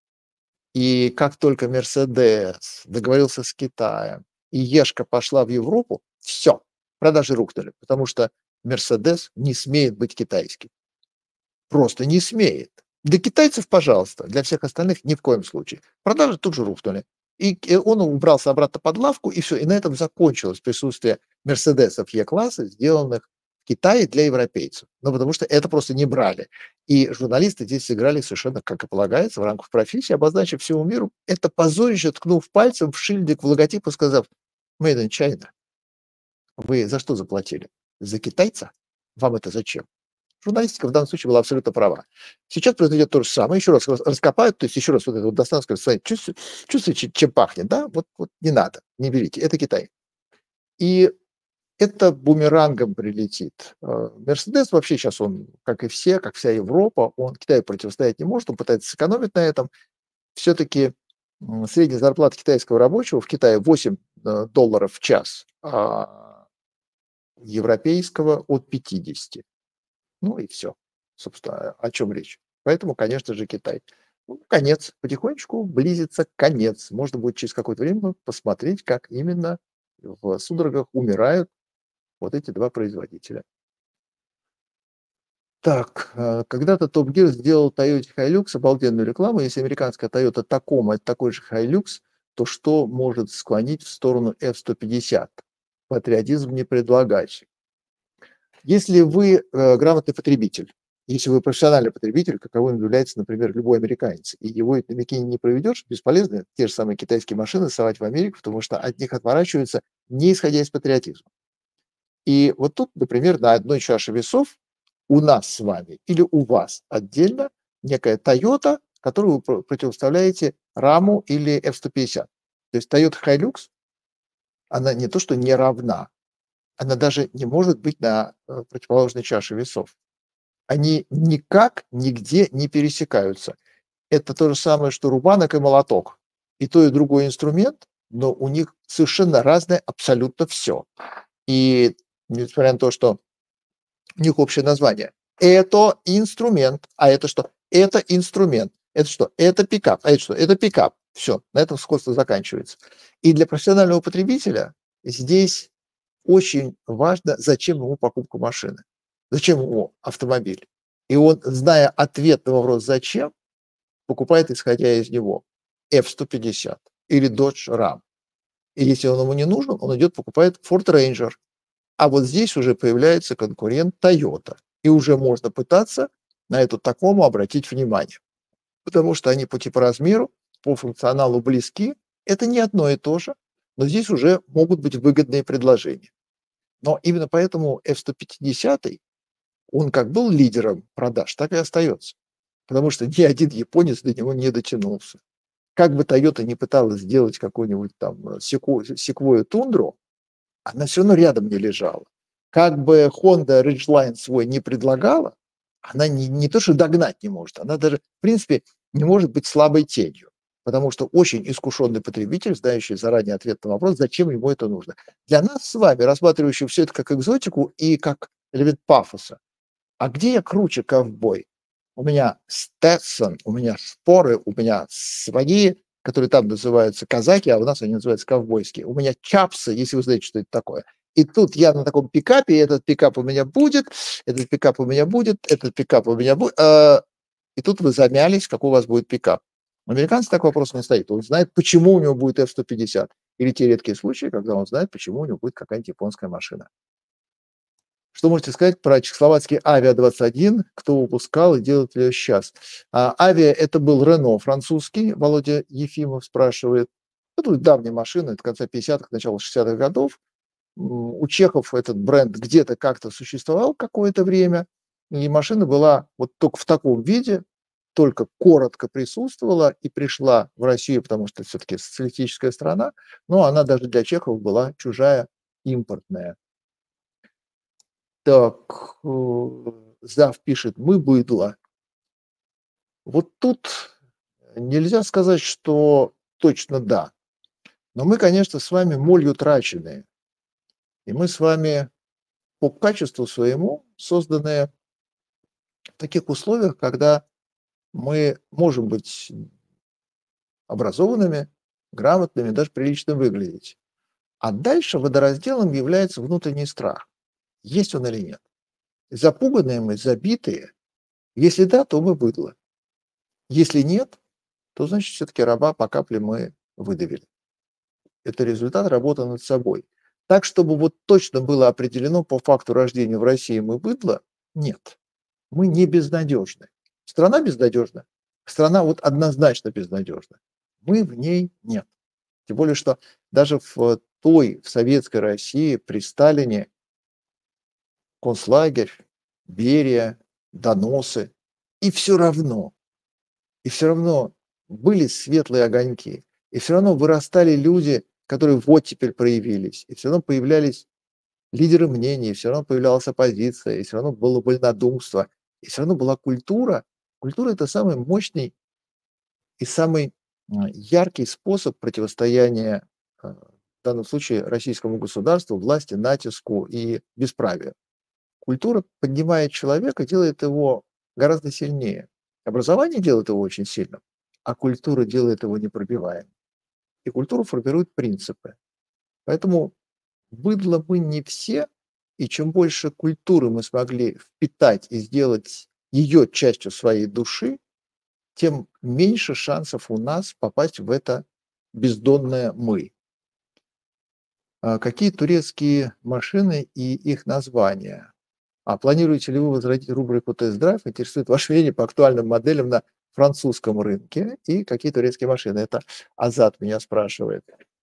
И как только Mercedes договорился с Китаем, и Ешка пошла в Европу, все, продажи рухнули, потому что Mercedes не смеет быть китайским. Просто не смеет. Для китайцев, пожалуйста, для всех остальных ни в коем случае. Продажи тут же рухнули. И он убрался обратно под лавку, и все. И на этом закончилось присутствие Мерседесов Е-класса, сделанных в Китае для европейцев. Ну, потому что это просто не брали. И журналисты здесь сыграли совершенно, как и полагается, в рамках профессии, обозначив всему миру это позорище, ткнув пальцем в шильдик, в логотип и сказав «Made in China». Вы за что заплатили? За китайца? Вам это зачем? Журналистика в данном случае была абсолютно права. Сейчас произойдет то же самое, еще раз раскопают, то есть еще раз вот это вот достанут, скажут, чувствуете, чувствуете, чем пахнет, да? Вот, вот не надо, не берите, это Китай. И это бумерангом прилетит. Мерседес вообще сейчас, он, как и все, как вся Европа, он Китаю противостоять не может, он пытается сэкономить на этом. Все-таки средняя зарплата китайского рабочего в Китае восемь долларов в час, а европейского от пятидесяти. Ну и все. Собственно, о чем речь. Поэтому, конечно же, Китай. Ну, конец. Потихонечку близится конец. Можно будет через какое-то время посмотреть, как именно в судорогах умирают вот эти два производителя. Так, э, когда-то Top Gear сделал Toyota Hilux обалденную рекламу. Если американская Toyota Tacoma — это такой же Hilux, то что может склонить в сторону эф сто пятьдесят? Патриотизм не предлагать. Если вы э, грамотный потребитель, если вы профессиональный потребитель, каковым является, например, любой американец, и его на Микине не проведешь, бесполезно те же самые китайские машины совать в Америку, потому что от них отворачиваются, не исходя из патриотизма. И вот тут, например, на одной чаше весов у нас с вами или у вас отдельно некая Toyota, которую вы про- противоставляете раму или эф сто пятьдесят. То есть Toyota Hilux, она не то что не равна, она даже не может быть на э, противоположной чаше весов. Они никак нигде не пересекаются. Это то же самое, что рубанок и молоток. И то, и другой инструмент, но у них совершенно разное абсолютно все. И несмотря на то, что у них общее название. Это инструмент. А это что? Это инструмент. Это что? Это пикап. А это что? Это пикап. Все, на этом сходство заканчивается. И для профессионального потребителя здесь очень важно, зачем ему покупка машины, зачем ему автомобиль. И он, зная ответ на вопрос «зачем?», покупает, исходя из него, эф сто пятьдесят или Dodge Ram. И если он ему не нужен, он идет покупает Ford Ranger. А вот здесь уже появляется конкурент Toyota. И уже можно пытаться на эту такому обратить внимание. Потому что они по типоразмеру, по функционалу близки. Это не одно и то же, но здесь уже могут быть выгодные предложения. Но именно поэтому эф сто пятьдесят, он как был лидером продаж, так и остается. Потому что ни один японец до него не дотянулся. Как бы Toyota не пыталась сделать какую-нибудь там секвою тундру, она все равно рядом не лежала. Как бы Honda Ridgeline свой не предлагала, она не, не то что догнать не может, она даже, в принципе, не может быть слабой тенью. Потому что очень искушенный потребитель, знающий заранее ответ на вопрос, зачем ему это нужно. Для нас с вами, рассматривающих все это как экзотику и как элемент пафоса, а где я круче ковбой? У меня Сtetson, у меня шпоры, у меня свои, которые там называются казаки, а у нас они называются ковбойские. У меня чапсы, если вы знаете, что это такое. И тут я на таком пикапе, и этот пикап у меня будет, этот пикап у меня будет, этот пикап у меня будет. Э, и тут вы замялись, какой у вас будет пикап. У американца такой вопрос не стоит. Он знает, почему у него будет эф сто пятьдесят. Или те редкие случаи, когда он знает, почему у него будет какая-нибудь японская машина. Что можете сказать про чехословацкий Авиа двадцать один, кто выпускал и делает ли сейчас? А, Авиа — это был Рено французский, Володя Ефимов спрашивает. Это была давняя машина, это конца пятидесятых, начало шестидесятых годов. У чехов этот бренд где-то как-то существовал какое-то время, и машина была вот только в таком виде, только коротко присутствовала и пришла в Россию, потому что все-таки социалистическая страна, но она даже для чехов была чужая, импортная. Так, э, Зав пишет: "Мы быдло". Вот тут нельзя сказать, что точно да. Но мы, конечно, с вами молью траченые. И мы с вами по качеству своему созданные в таких условиях, когда мы можем быть образованными, грамотными, даже прилично выглядеть. А дальше водоразделом является внутренний страх. Есть он или нет. Запуганные мы, забитые. Если да, то мы быдло. Если нет, то значит все-таки раба по капле мы выдавили. Это результат работы над собой. Так, чтобы вот точно было определено по факту рождения в России мы быдло, нет. Мы не безнадежны. Страна безнадежна. Страна вот однозначно безнадежна. Мы в ней нет. Тем более, что даже в той, в советской России при Сталине концлагерь, Берия, доносы. И все равно, и все равно были светлые огоньки. И все равно вырастали люди, которые вот теперь проявились. И все равно появлялись лидеры мнений, все равно появлялась оппозиция, и все равно было вольнодумство, и все равно была культура. Культура — это самый мощный и самый а, яркий способ противостояния, а, в данном случае, российскому государству, власти, натиску и бесправию. Культура поднимает человека, делает его гораздо сильнее. Образование делает его очень сильным, а культура делает его непробиваемым. И культура формирует принципы. Поэтому быдло мы не все, и чем больше культуры мы смогли впитать и сделать ее частью своей души, тем меньше шансов у нас попасть в это бездонное «мы». А какие турецкие машины и их названия? А планируете ли вы возродить рубрику «Тест-драйв»? Интересует ваше мнение по актуальным моделям на французском рынке и какие турецкие машины? Это Азат меня спрашивает.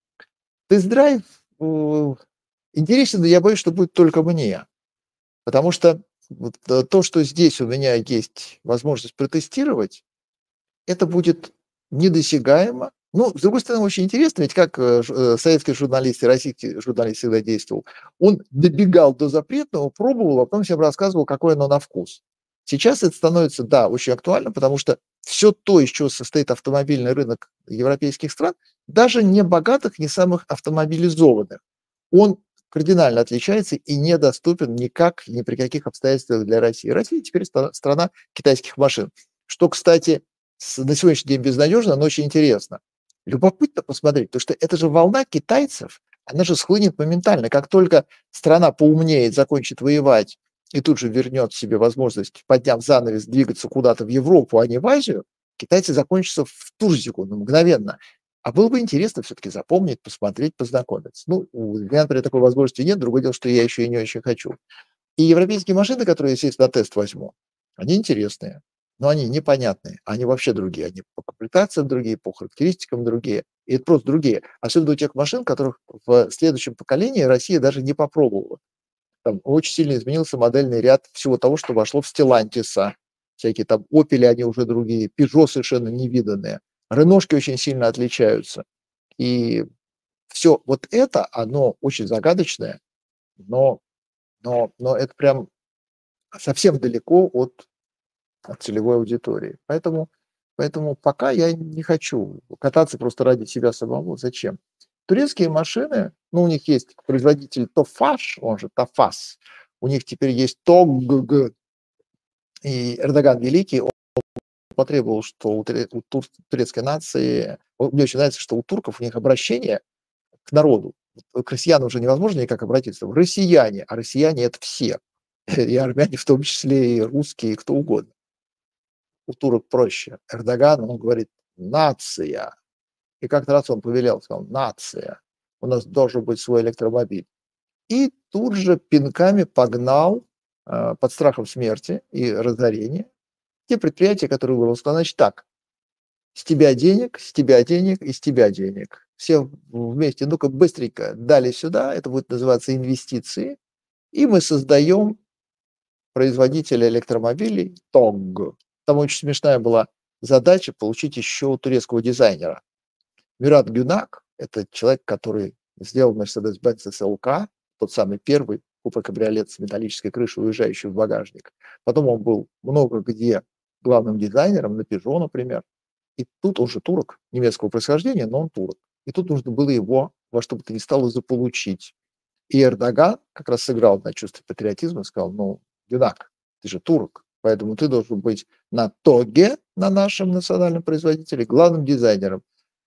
Тест-драйв э, интересен, но я боюсь, что будет только мне. Потому что вот, э, то, что здесь у меня есть возможность протестировать, это будет недосягаемо. Ну, с другой стороны, очень интересно, ведь как э, ж- э, советский журналист и российский журналист всегда действовал. Он добегал до запретного, пробовал, а потом всем рассказывал, какое оно на вкус. Сейчас это становится, да, очень актуально, потому что все то, из чего состоит автомобильный рынок европейских стран, даже не богатых, не самых автомобилизованных, он кардинально отличается и недоступен никак, ни при каких обстоятельствах для России. Россия теперь ста- страна китайских машин. Что, кстати, с- на сегодняшний день безнадежно, но очень интересно. Любопытно посмотреть, потому что это же волна китайцев, она же схлынет моментально. Как только страна поумнеет, закончит воевать и тут же вернет себе возможность, подняв занавес, двигаться куда-то в Европу, а не в Азию, китайцы закончатся в ту же секунду, мгновенно. А было бы интересно все-таки запомнить, посмотреть, познакомиться. Ну, у меня, например, такой возможности нет, другое дело, что я еще и не очень хочу. И европейские машины, которые я, естественно, на тест возьму, они интересные, но они непонятные, они вообще другие, они по комплектациям другие, по характеристикам другие, и это просто другие. Особенно у тех машин, которых в следующем поколении Россия даже не попробовала. Там очень сильно изменился модельный ряд всего того, что вошло в Stellantis, всякие там Opel, они уже другие, Peugeot совершенно невиданные, Реношки очень сильно отличаются. И все вот это, оно очень загадочное, но, но, но это прям совсем далеко от, от целевой аудитории. Поэтому, поэтому пока я не хочу кататься просто ради себя самого. Зачем? Турецкие машины, ну, у них есть производитель Тофаш, он же Тафас, у них теперь есть ТОГГ, и Эрдоган Великий, он потребовал, что у, туре- у тур- турецкой нации, о, мне очень нравится, что у турков у них обращение к народу. Вот к россиянам уже невозможно никак обратиться. Россияне, а россияне это все. И армяне в том числе, и русские, и кто угодно. У турок проще. Эрдоган, он говорит «нация». И как-то раз он повелел, сказал «нация». У нас должен быть свой электромобиль. И тут же пинками погнал э, под страхом смерти и разорения те предприятия, которые вырвал. Сказал, значит так, с тебя денег, с тебя денег и с тебя денег. Все вместе, ну-ка быстренько дали сюда, это будет называться инвестиции, и мы создаем производителя электромобилей ТОГ. Там очень смешная была задача получить еще у турецкого дизайнера. Мират Гюнак – это человек, который сделал Mercedes-Benz эс эл ка, тот самый первый купе-кабриолет с металлической крышей, уезжающий в багажник. Потом он был много где главным дизайнером, на Peugeot, например. И тут он же турок, немецкого происхождения, но он турок. И тут нужно было его во что бы то ни стало заполучить. И Эрдоган как раз сыграл на чувство патриотизма и сказал, ну, Юнак, ты же турок, поэтому ты должен быть на ТОГе, на нашем национальном производителе, главным дизайнером.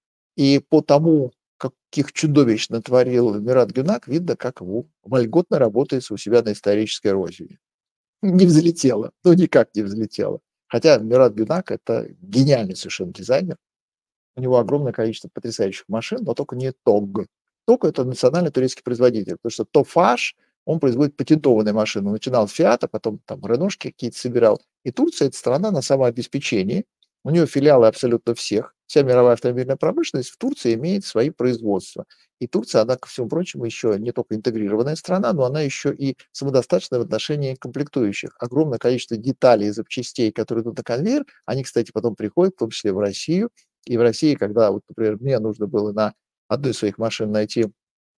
И по тому, каких чудовищ натворил Мират Гюнак, видно, как ему вольготно работается у себя на исторической родине. Не взлетело, ну никак не взлетело. Хотя Мират Гюнак – это гениальный совершенно дизайнер. У него огромное количество потрясающих машин, но только не ТОГ. ТОГ – это национальный турецкий производитель, потому что ТОФАШ, он производит патентованные машины. Он начинал с Фиата, потом там Реношки какие-то собирал. И Турция – это страна на самообеспечении. У нее филиалы абсолютно всех. Вся мировая автомобильная промышленность в Турции имеет свои производства. И Турция, она, ко всему прочему, еще не только интегрированная страна, но она еще и самодостаточная в отношении комплектующих. Огромное количество деталей и запчастей, которые идут на конвейер, они, кстати, потом приходят, в том числе в Россию. И в России, когда, вот, например, мне нужно было на одной из своих машин найти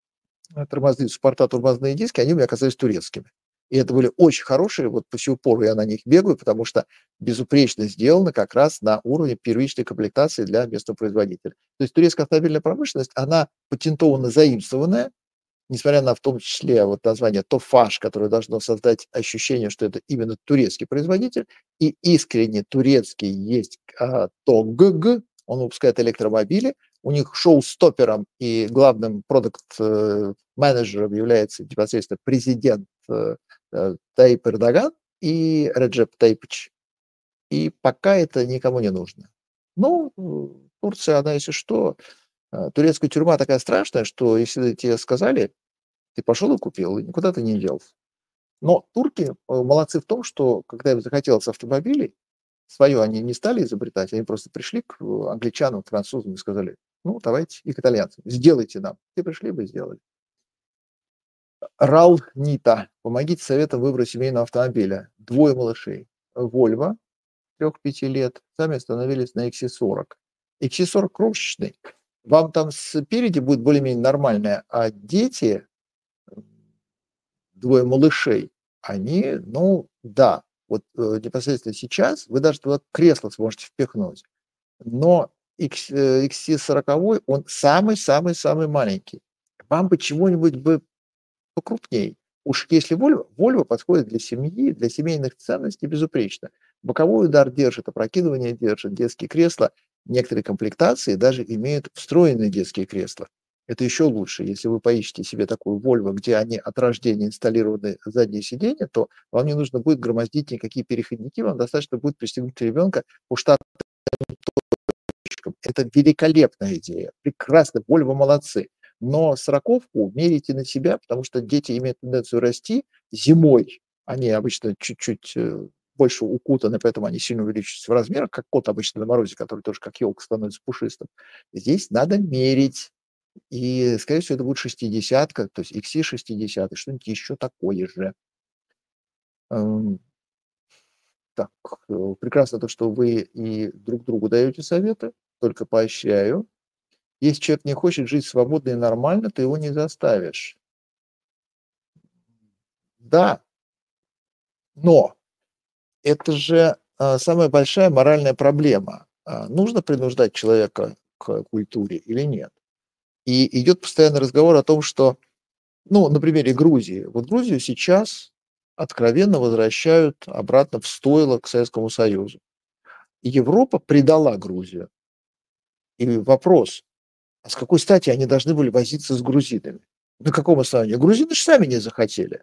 э, тормозные суппорта, тормозные диски, они у меня оказались турецкими. И это были очень хорошие, вот по сию пору я на них бегаю, потому что безупречно сделано как раз на уровне первичной комплектации для местного производителя. То есть турецкая автомобильная промышленность, она патентованно заимствованная, несмотря на в том числе вот название Tofaş, которое должно создать ощущение, что это именно турецкий производитель, и искренне турецкий есть а, ТОГГ, он выпускает электромобили, у них шоу-стоппером и главным продукт-менеджером является непосредственно президент э, э, Таyyip Эрдоган и Реджеп Таyyипович. И пока это никому не нужно. Ну, э, Турция, она, если что, э, турецкая тюрьма такая страшная, что если тебе сказали, ты пошел и купил, и никуда ты не делся. Но турки э, молодцы в том, что когда им захотелось автомобилей, свое они не стали изобретать, они просто пришли к э, англичанам, к французам и сказали, ну, давайте, и к итальянцам, сделайте нам. И пришли бы и сделали. Рал Нита. Помогите советом выбрать семейного автомобиля. Двое малышей. Вольво, трех-пяти лет, сами остановились на икс си сорок. икс си сорок крошечный. Вам там спереди будет более-менее нормальное, а дети, двое малышей, они, ну, да, вот э, непосредственно сейчас вы даже туда кресло сможете впихнуть. Но X, э, икс си сорок, он самый-самый-самый маленький. Вам бы чего-нибудь бы покрупней. Уж если Volvo, Volvo подходит для семьи, для семейных ценностей безупречно. Боковой удар держит, опрокидывание держит, детские кресла. Некоторые комплектации даже имеют встроенные детские кресла. Это еще лучше. Если вы поищете себе такую Volvo, где они от рождения инсталлированы задние сиденья, то вам не нужно будет громоздить никакие переходники, вам достаточно будет пристегнуть ребенка по штатным точкам. Это великолепная идея. Прекрасно, Volvo молодцы. Но сороковку мерите на себя, потому что дети имеют тенденцию расти зимой. Они обычно чуть-чуть э, больше укутаны, поэтому они сильно увеличиваются в размерах, как кот обычно на морозе, который тоже как елка становится пушистым. Здесь надо мерить. И, скорее всего, это будет шестидесятка, то есть икс си шестьдесят, что-нибудь еще такое же. Эм, Так, э, прекрасно то, что вы и друг другу даете советы, только поощряю. Если человек не хочет жить свободно и нормально, ты его не заставишь. Да, но это же а, самая большая моральная проблема. А, нужно принуждать человека к культуре или нет? И идет постоянный разговор о том, что, ну, на примере Грузии. Вот Грузию сейчас откровенно возвращают обратно в стойло к Советскому Союзу. И Европа предала Грузию. И вопрос, а с какой стати они должны были возиться с грузинами? На каком основании? Грузины же сами не захотели.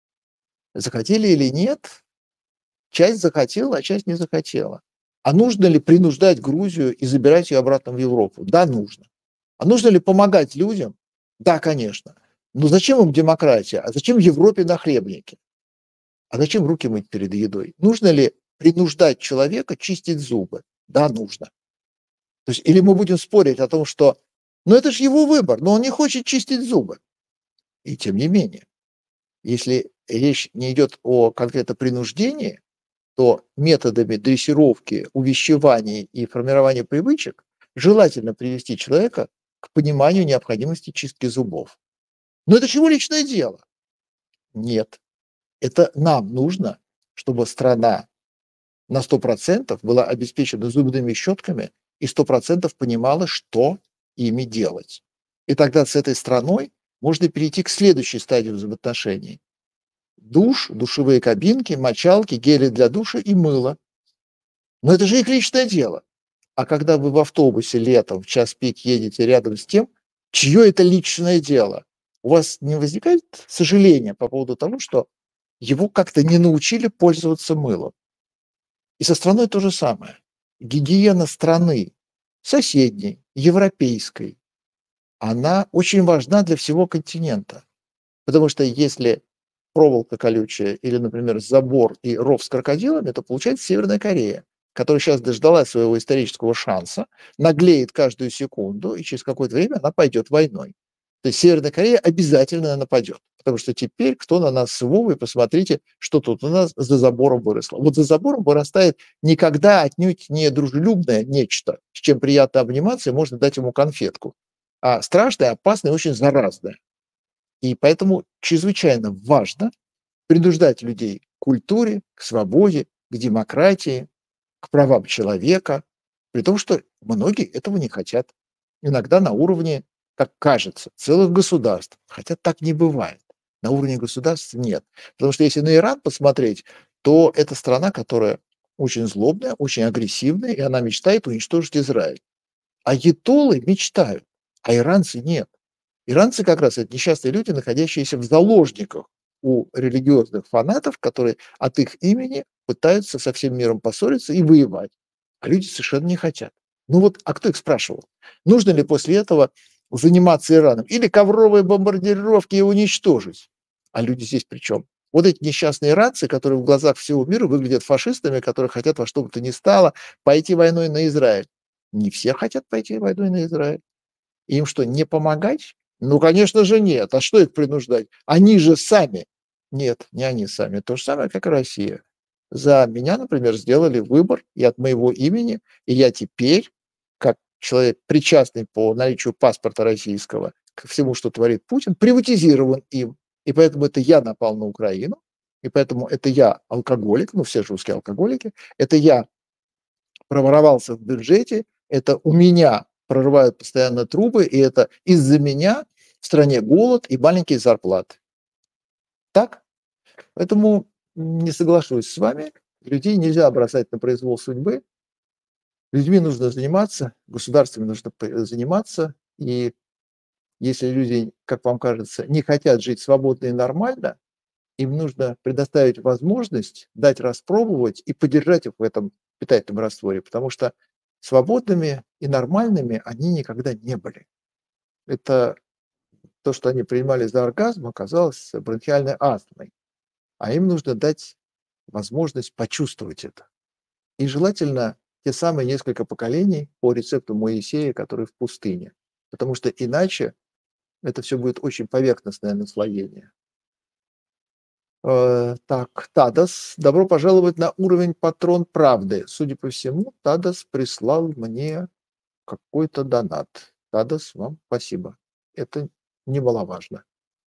Захотели или нет, часть захотела, а часть не захотела. А нужно ли принуждать Грузию и забирать ее обратно в Европу? Да, нужно. А нужно ли помогать людям? Да, конечно. Но зачем им демократия? А зачем Европе нахлебники? А зачем руки мыть перед едой? Нужно ли принуждать человека чистить зубы? Да, нужно. То есть, или мы будем спорить о том, что, ну это же его выбор, но он не хочет чистить зубы. И тем не менее, если речь не идет о конкретно принуждении, то методами дрессировки, увещевания и формирования привычек желательно привести человека к пониманию необходимости чистки зубов. Но это же его личное дело. Нет. Это нам нужно, чтобы страна на сто процентов была обеспечена зубными щетками и сто процентов понимала, что ими делать. И тогда с этой страной можно перейти к следующей стадии взаимоотношений. Душ, душевые кабинки, мочалки, гели для душа и мыло. Но это же их личное дело. А когда вы в автобусе летом в час пик едете рядом с тем, чье это личное дело, у вас не возникает сожаления по поводу того, что его как-то не научили пользоваться мылом? И со страной то же самое. Гигиена страны, соседней, европейской, она очень важна для всего континента. Потому что если проволока колючая или, например, забор и ров с крокодилами, то получается Северная Корея, которая сейчас дождалась своего исторического шанса, наглеет каждую секунду, и через какое-то время она пойдет войной. То есть Северная Корея обязательно нападет, потому что теперь кто на нас с Вовой, посмотрите, что тут у нас за забором выросло. Вот за забором вырастает никогда отнюдь не дружелюбное нечто, с чем приятно обниматься, и можно дать ему конфетку, а страшное, опасное, очень заразное. И поэтому чрезвычайно важно принуждать людей к культуре, к свободе, к демократии, к правам человека, при том, что многие этого не хотят. Иногда на уровне так кажется, целых государств, хотя так не бывает. На уровне государств нет. Потому что если на Иран посмотреть, то это страна, которая очень злобная, очень агрессивная, и она мечтает уничтожить Израиль. Аятоллы мечтают, а иранцы нет. Иранцы как раз это несчастные люди, находящиеся в заложниках у религиозных фанатов, которые от их имени пытаются со всем миром поссориться и воевать. А люди совершенно не хотят. Ну вот, а кто их спрашивал? Нужно ли после этого заниматься Ираном? Или ковровые бомбардировки и уничтожить? А люди здесь при чем? Вот эти несчастные иранцы, которые в глазах всего мира выглядят фашистами, которые хотят во что бы то ни стало пойти войной на Израиль. Не все хотят пойти войной на Израиль. Им что, не помогать? Ну, конечно же, нет. А что их принуждать? Они же сами. Нет, не они сами. То же самое, как и Россия. За меня, например, сделали выбор и от моего имени, и я теперь, как человек, причастный по наличию паспорта российского ко всему, что творит Путин, приватизирован им. И поэтому это я напал на Украину, и поэтому это я алкоголик, ну, все же русские алкоголики, это я проворовался в бюджете, это у меня прорывают постоянно трубы, и это из-за меня в стране голод и маленькие зарплаты. Так? Поэтому не соглашусь с вами. Людей нельзя бросать на произвол судьбы. Людьми нужно заниматься, государствами нужно заниматься. И если люди, как вам кажется, не хотят жить свободно и нормально, им нужно предоставить возможность, дать распробовать и поддержать их в этом питательном растворе, потому что свободными и нормальными они никогда не были. Это то, что они принимали за оргазм, оказалось бронхиальной астмой. А им нужно дать возможность почувствовать это. И желательно те самые несколько поколений по рецепту Моисея, который в пустыне. Потому что иначе это все будет очень поверхностное наслоение. Э, так, Тадас, добро пожаловать на уровень патрон правды. Судя по всему, Тадас прислал мне какой-то донат. Тадас, вам спасибо. Это немаловажно.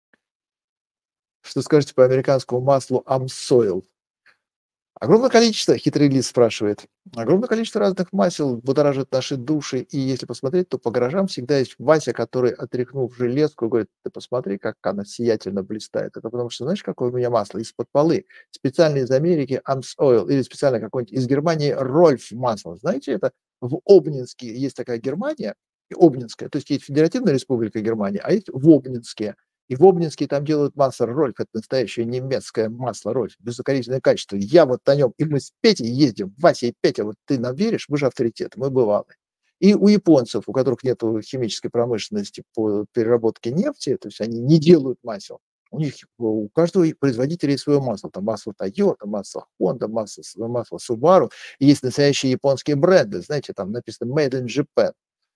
Что скажете по американскому маслу Amsoil? Огромное количество, хитрый лис спрашивает, огромное количество разных масел будоражит наши души, и если посмотреть, то по гаражам всегда есть Вася, который, отряхнув железку, говорит, ты посмотри, как она сиятельно блистает. Это потому что, знаешь, какое у меня масло? Из-под полы. Специально из Америки Amsoil, или специально какой-нибудь из Германии Рольф масло. Знаете, это в Обнинске есть такая Германия, Обнинская, то есть есть Федеративная Республика Германия, а есть Вобнинские. И в Обнинске там делают масло Рольф, это настоящее немецкое масло Рольф, безукоризненное качество. Я вот на нем, и мы с Петей ездим, Вася и Петя, вот ты нам веришь, вы же авторитет, мы бывалые. И у японцев, у которых нет химической промышленности по переработке нефти, то есть они не делают масел, у них, у каждого производителя есть свое масло, там масло Toyota, масло Honda, масло, масло Subaru, и есть настоящие японские бренды, знаете, там написано Made in Japan.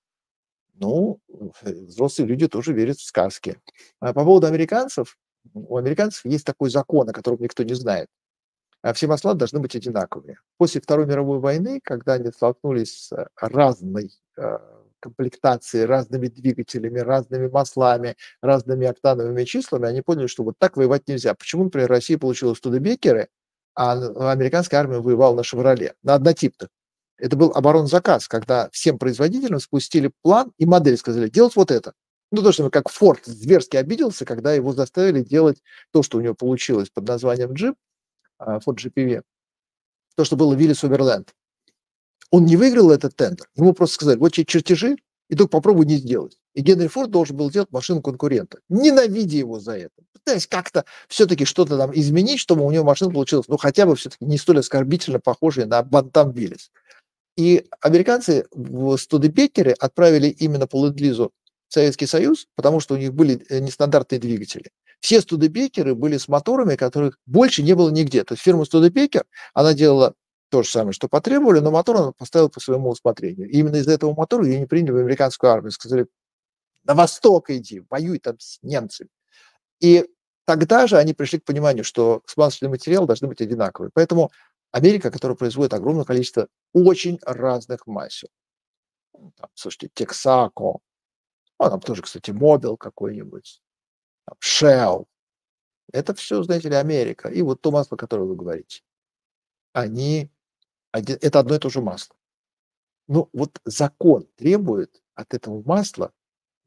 Ну, взрослые люди тоже верят в сказки. А по поводу американцев, у американцев есть такой закон, о котором никто не знает. Все масла должны быть одинаковыми. После Второй мировой войны, когда они столкнулись с разной э, комплектацией, разными двигателями, разными маслами, разными октановыми числами, они поняли, что вот так воевать нельзя. Почему, например, Россия получила студебекеры, а американская армия воевала на «Шевроле», на однотипных? Это был оборонзаказ, когда всем производителям спустили план и модель, сказали, делать вот это. Ну, то, что как Форд зверски обиделся, когда его заставили делать то, что у него получилось под названием джип, Ford джи пи ви, то, что было Willys Overland. Он не выиграл этот тендер, ему просто сказали, вот тебе чертежи, и только попробуй не сделать. И Генри Форд должен был делать машину конкурента, ненавидя его за это. Пытаясь как-то все-таки что-то там изменить, чтобы у него машина получилась, ну, хотя бы все-таки не столь оскорбительно похожая на Бантам Willys. И американцы в Студебекере отправили именно по ленд-лизу в Советский Союз, потому что у них были нестандартные двигатели. Все Студебекеры были с моторами, которых больше не было нигде. То есть фирма Студебекер, она делала то же самое, что потребовали, но мотор она поставила по своему усмотрению. И именно из-за этого мотора ее не приняли в американскую армию. Сказали, на восток иди, воюй там с немцами. И тогда же они пришли к пониманию, что смазочный материал должны быть одинаковые. Поэтому Америка, которая производит огромное количество очень разных масел. Там, слушайте, Texaco, а там тоже, кстати, Mobil какой-нибудь, там, Shell. Это все, знаете ли, Америка. И вот то масло, которое вы говорите. Они, это одно и то же масло. Ну, вот закон требует от этого масла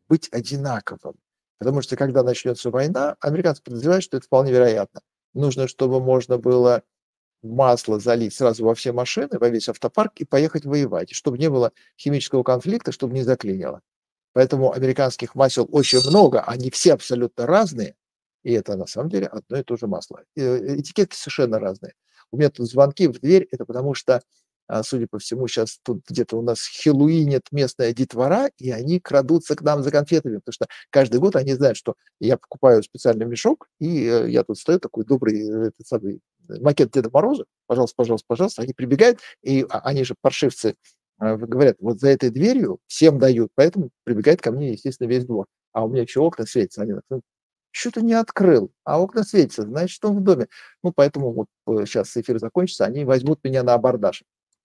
быть одинаковым. Потому что когда начнется война, американцы подозревают, что это вполне вероятно. Нужно, чтобы можно было масло залить сразу во все машины, во весь автопарк и поехать воевать, чтобы не было химического конфликта, чтобы не заклинило. Поэтому американских масел очень много, они все абсолютно разные, и это на самом деле одно и то же масло. Э, этикетки совершенно разные. У меня тут звонки в дверь, это потому что, а, судя по всему, сейчас тут где-то у нас хеллоуинит местная детвора, и они крадутся к нам за конфетами, потому что каждый год они знают, что я покупаю специальный мешок, и э, я тут стою такой добрый, э, этот самый, э, макет Деда Мороза, пожалуйста, пожалуйста, пожалуйста, они прибегают, и а, они же паршивцы, а, говорят, вот за этой дверью всем дают, поэтому прибегает ко мне, естественно, весь двор. А у меня еще окна светятся, они что-то не открыл, а окна светятся, значит, он в доме. Ну, поэтому вот сейчас эфир закончится, они возьмут меня на абордаж.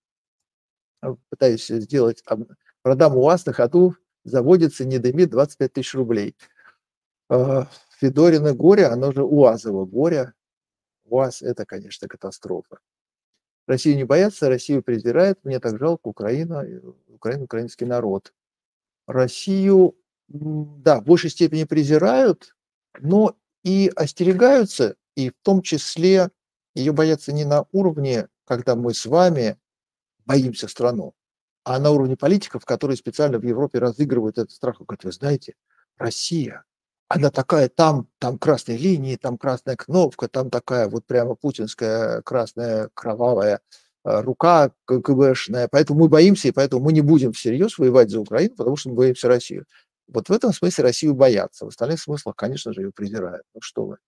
А, Пытаюсь сделать, об- продам УАЗ на ходу, заводится, не дымит, двадцать пять тысяч рублей. А, Федорино горе, оно же УАЗово горе. УАЗ – это, конечно, катастрофа. Россию не боятся, Россию презирают, мне так жалко, Украина, э, Украина, украинский народ. Россию, м, да, в большей степени презирают, но и остерегаются, и в том числе ее боятся не на уровне, когда мы с вами боимся страну, а на уровне политиков, которые специально в Европе разыгрывают этот страх. Говорят, вы знаете, Россия, она такая, там, там красные линии, там красная кнопка, там такая вот прямо путинская красная кровавая э, рука КГБшная, поэтому мы боимся, и поэтому мы не будем всерьез воевать за Украину, потому что мы боимся Россию. Вот в этом смысле Россию боятся, в остальных смыслах, конечно же, ее презирают. Ну что вы.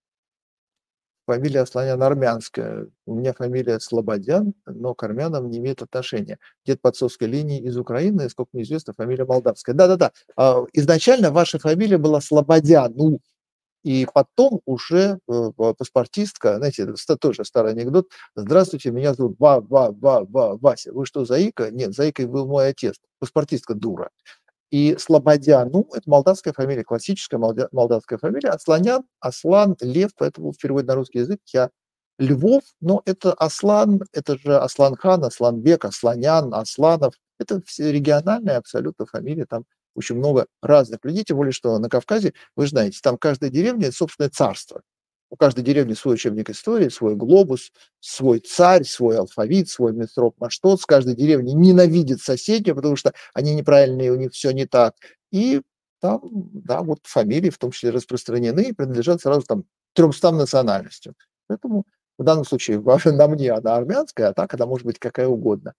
Фамилия Асланян армянская. У меня фамилия Слободян, но к армянам не имеет отношения. Дед по отцовской линии из Украины, сколько мне известно, фамилия молдавская. Да-да-да. А, изначально ваша фамилия была Слободяну, и потом уже э, в- паспортистка, знаете, это ста- тоже старый анекдот. Здравствуйте, меня зовут Ба, Ба, Ба, Ба, Вася. Вы что, заика? Нет, заикой был мой отец. Паспортистка дура. И Слободян, ну, это молдавская фамилия, классическая молда- молдавская фамилия. Асланян, Аслан, Лев, поэтому в переводе на русский язык я Львов, но это Аслан, это же Асланхан, Асланбек, Асланян, Асланов. Это все региональные абсолютно фамилии, там очень много разных людей, тем более, что на Кавказе, вы же знаете, там каждая деревня – это собственное царство. У каждой деревни свой учебник истории, свой глобус, свой царь, свой алфавит, свой Месроп Маштоц. Каждая деревня ненавидит соседнюю, потому что они неправильные, у них все не так. И там, да, вот фамилии в том числе распространены и принадлежат сразу там трёмстам национальностям. Поэтому в данном случае на мне она армянская, а так она может быть какая угодно.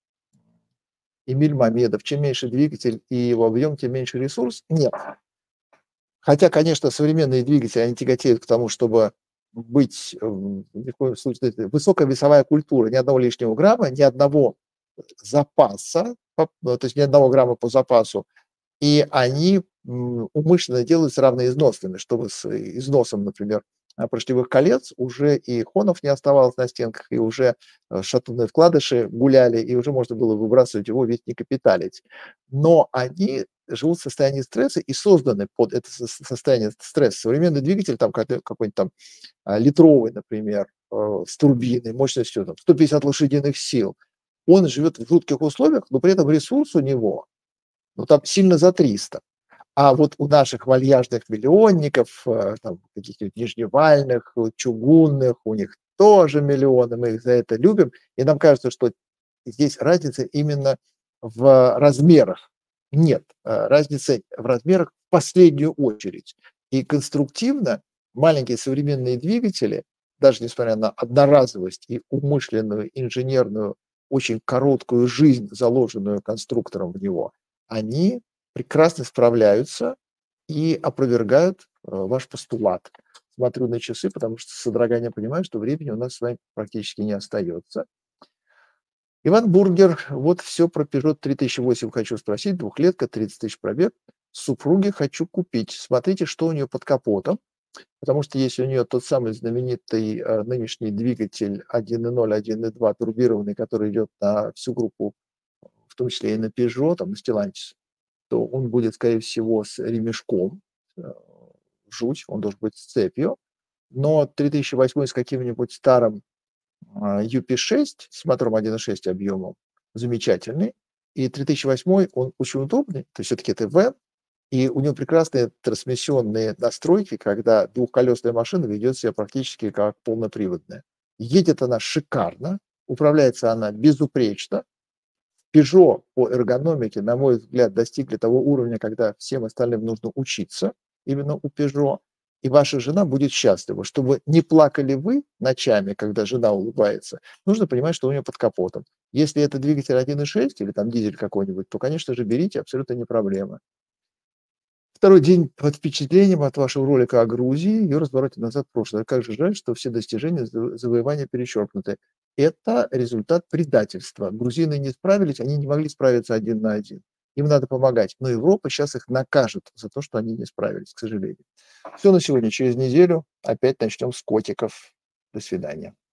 Эмиль Мамедов. Чем меньше двигатель и его объем, тем меньше ресурс. Нет. Хотя, конечно, современные двигатели, они тяготеют к тому, чтобы быть, э, ни в коем случае, это высокая весовая культура, ни одного лишнего грамма, ни одного запаса, поп ну, то есть ни одного грамма по запасу. И они, м, умышленно делаются равноизносными, чтобы с износом, например, а, поршневых колец уже и хонов не оставалось на стенках, и уже, э, шатунные вкладыши гуляли, и уже можно было выбрасывать его, ведь не капиталить. Но они живут в состоянии стресса и созданы под это со состояние стресса. Современный двигатель, там какой какой-нибудь там, а, литровый, например, э, с турбиной мощностью там сто пятьдесят лошадиных сил, он живет в жутких условиях, но при этом ресурс у него, ну, там сильно за триста. А вот у наших вальяжных миллионников, э, там, каких-нибудь нижневальных, э, чугунных, у них тоже миллионы, мы их за это любим. И нам кажется, что здесь разница именно в размерах. Нет, э, разница в размерах в последнюю очередь. И конструктивно маленькие современные двигатели, даже несмотря на одноразовость и умышленную инженерную, очень короткую жизнь, заложенную конструктором в него, они прекрасно справляются и опровергают, э, ваш постулат. Смотрю на часы, потому что с содроганием понимаю, что времени у нас с вами практически не остается. Иван Бургер, вот все про Peugeot три тысячи восемь хочу спросить, двухлетка, тридцать тысяч пробег. Супруге хочу купить. Смотрите, что у нее под капотом, потому что есть у нее тот самый знаменитый, э, нынешний двигатель один и ноль, один и два турбированный, который идет на всю группу, в том числе и на Peugeot, там, на Stellantis, то он будет, скорее всего, с ремешком, э, жуть, он должен быть с цепью. Но три тысячи восьмой с каким-нибудь старым, а, ю пи шесть с мотором один и шесть объемом замечательный. И три тысячи восьмой он очень удобный, то есть все-таки это вэн, И у него прекрасные трансмиссионные настройки, когда двухколесная машина ведет себя практически как полноприводная. Едет она шикарно, управляется она безупречно. Peugeot по эргономике, на мой взгляд, достигли того уровня, когда всем остальным нужно учиться именно у Peugeot, и ваша жена будет счастлива. Чтобы не плакали вы ночами, когда жена улыбается, нужно понимать, что у нее под капотом. Если это двигатель один и шесть или там дизель какой-нибудь, то, конечно же, берите, абсолютно не проблема. Второй день под впечатлением от вашего ролика о Грузии и развороте назад в прошлое. Как же жаль, что все достижения заво завоевания перечеркнуты. Это результат предательства. Грузины не справились, они не могли справиться один на один. Им надо помогать. Но Европа сейчас их накажет за то, что они не справились, к сожалению. Все на сегодня. Через неделю опять начнем с котиков. До свидания.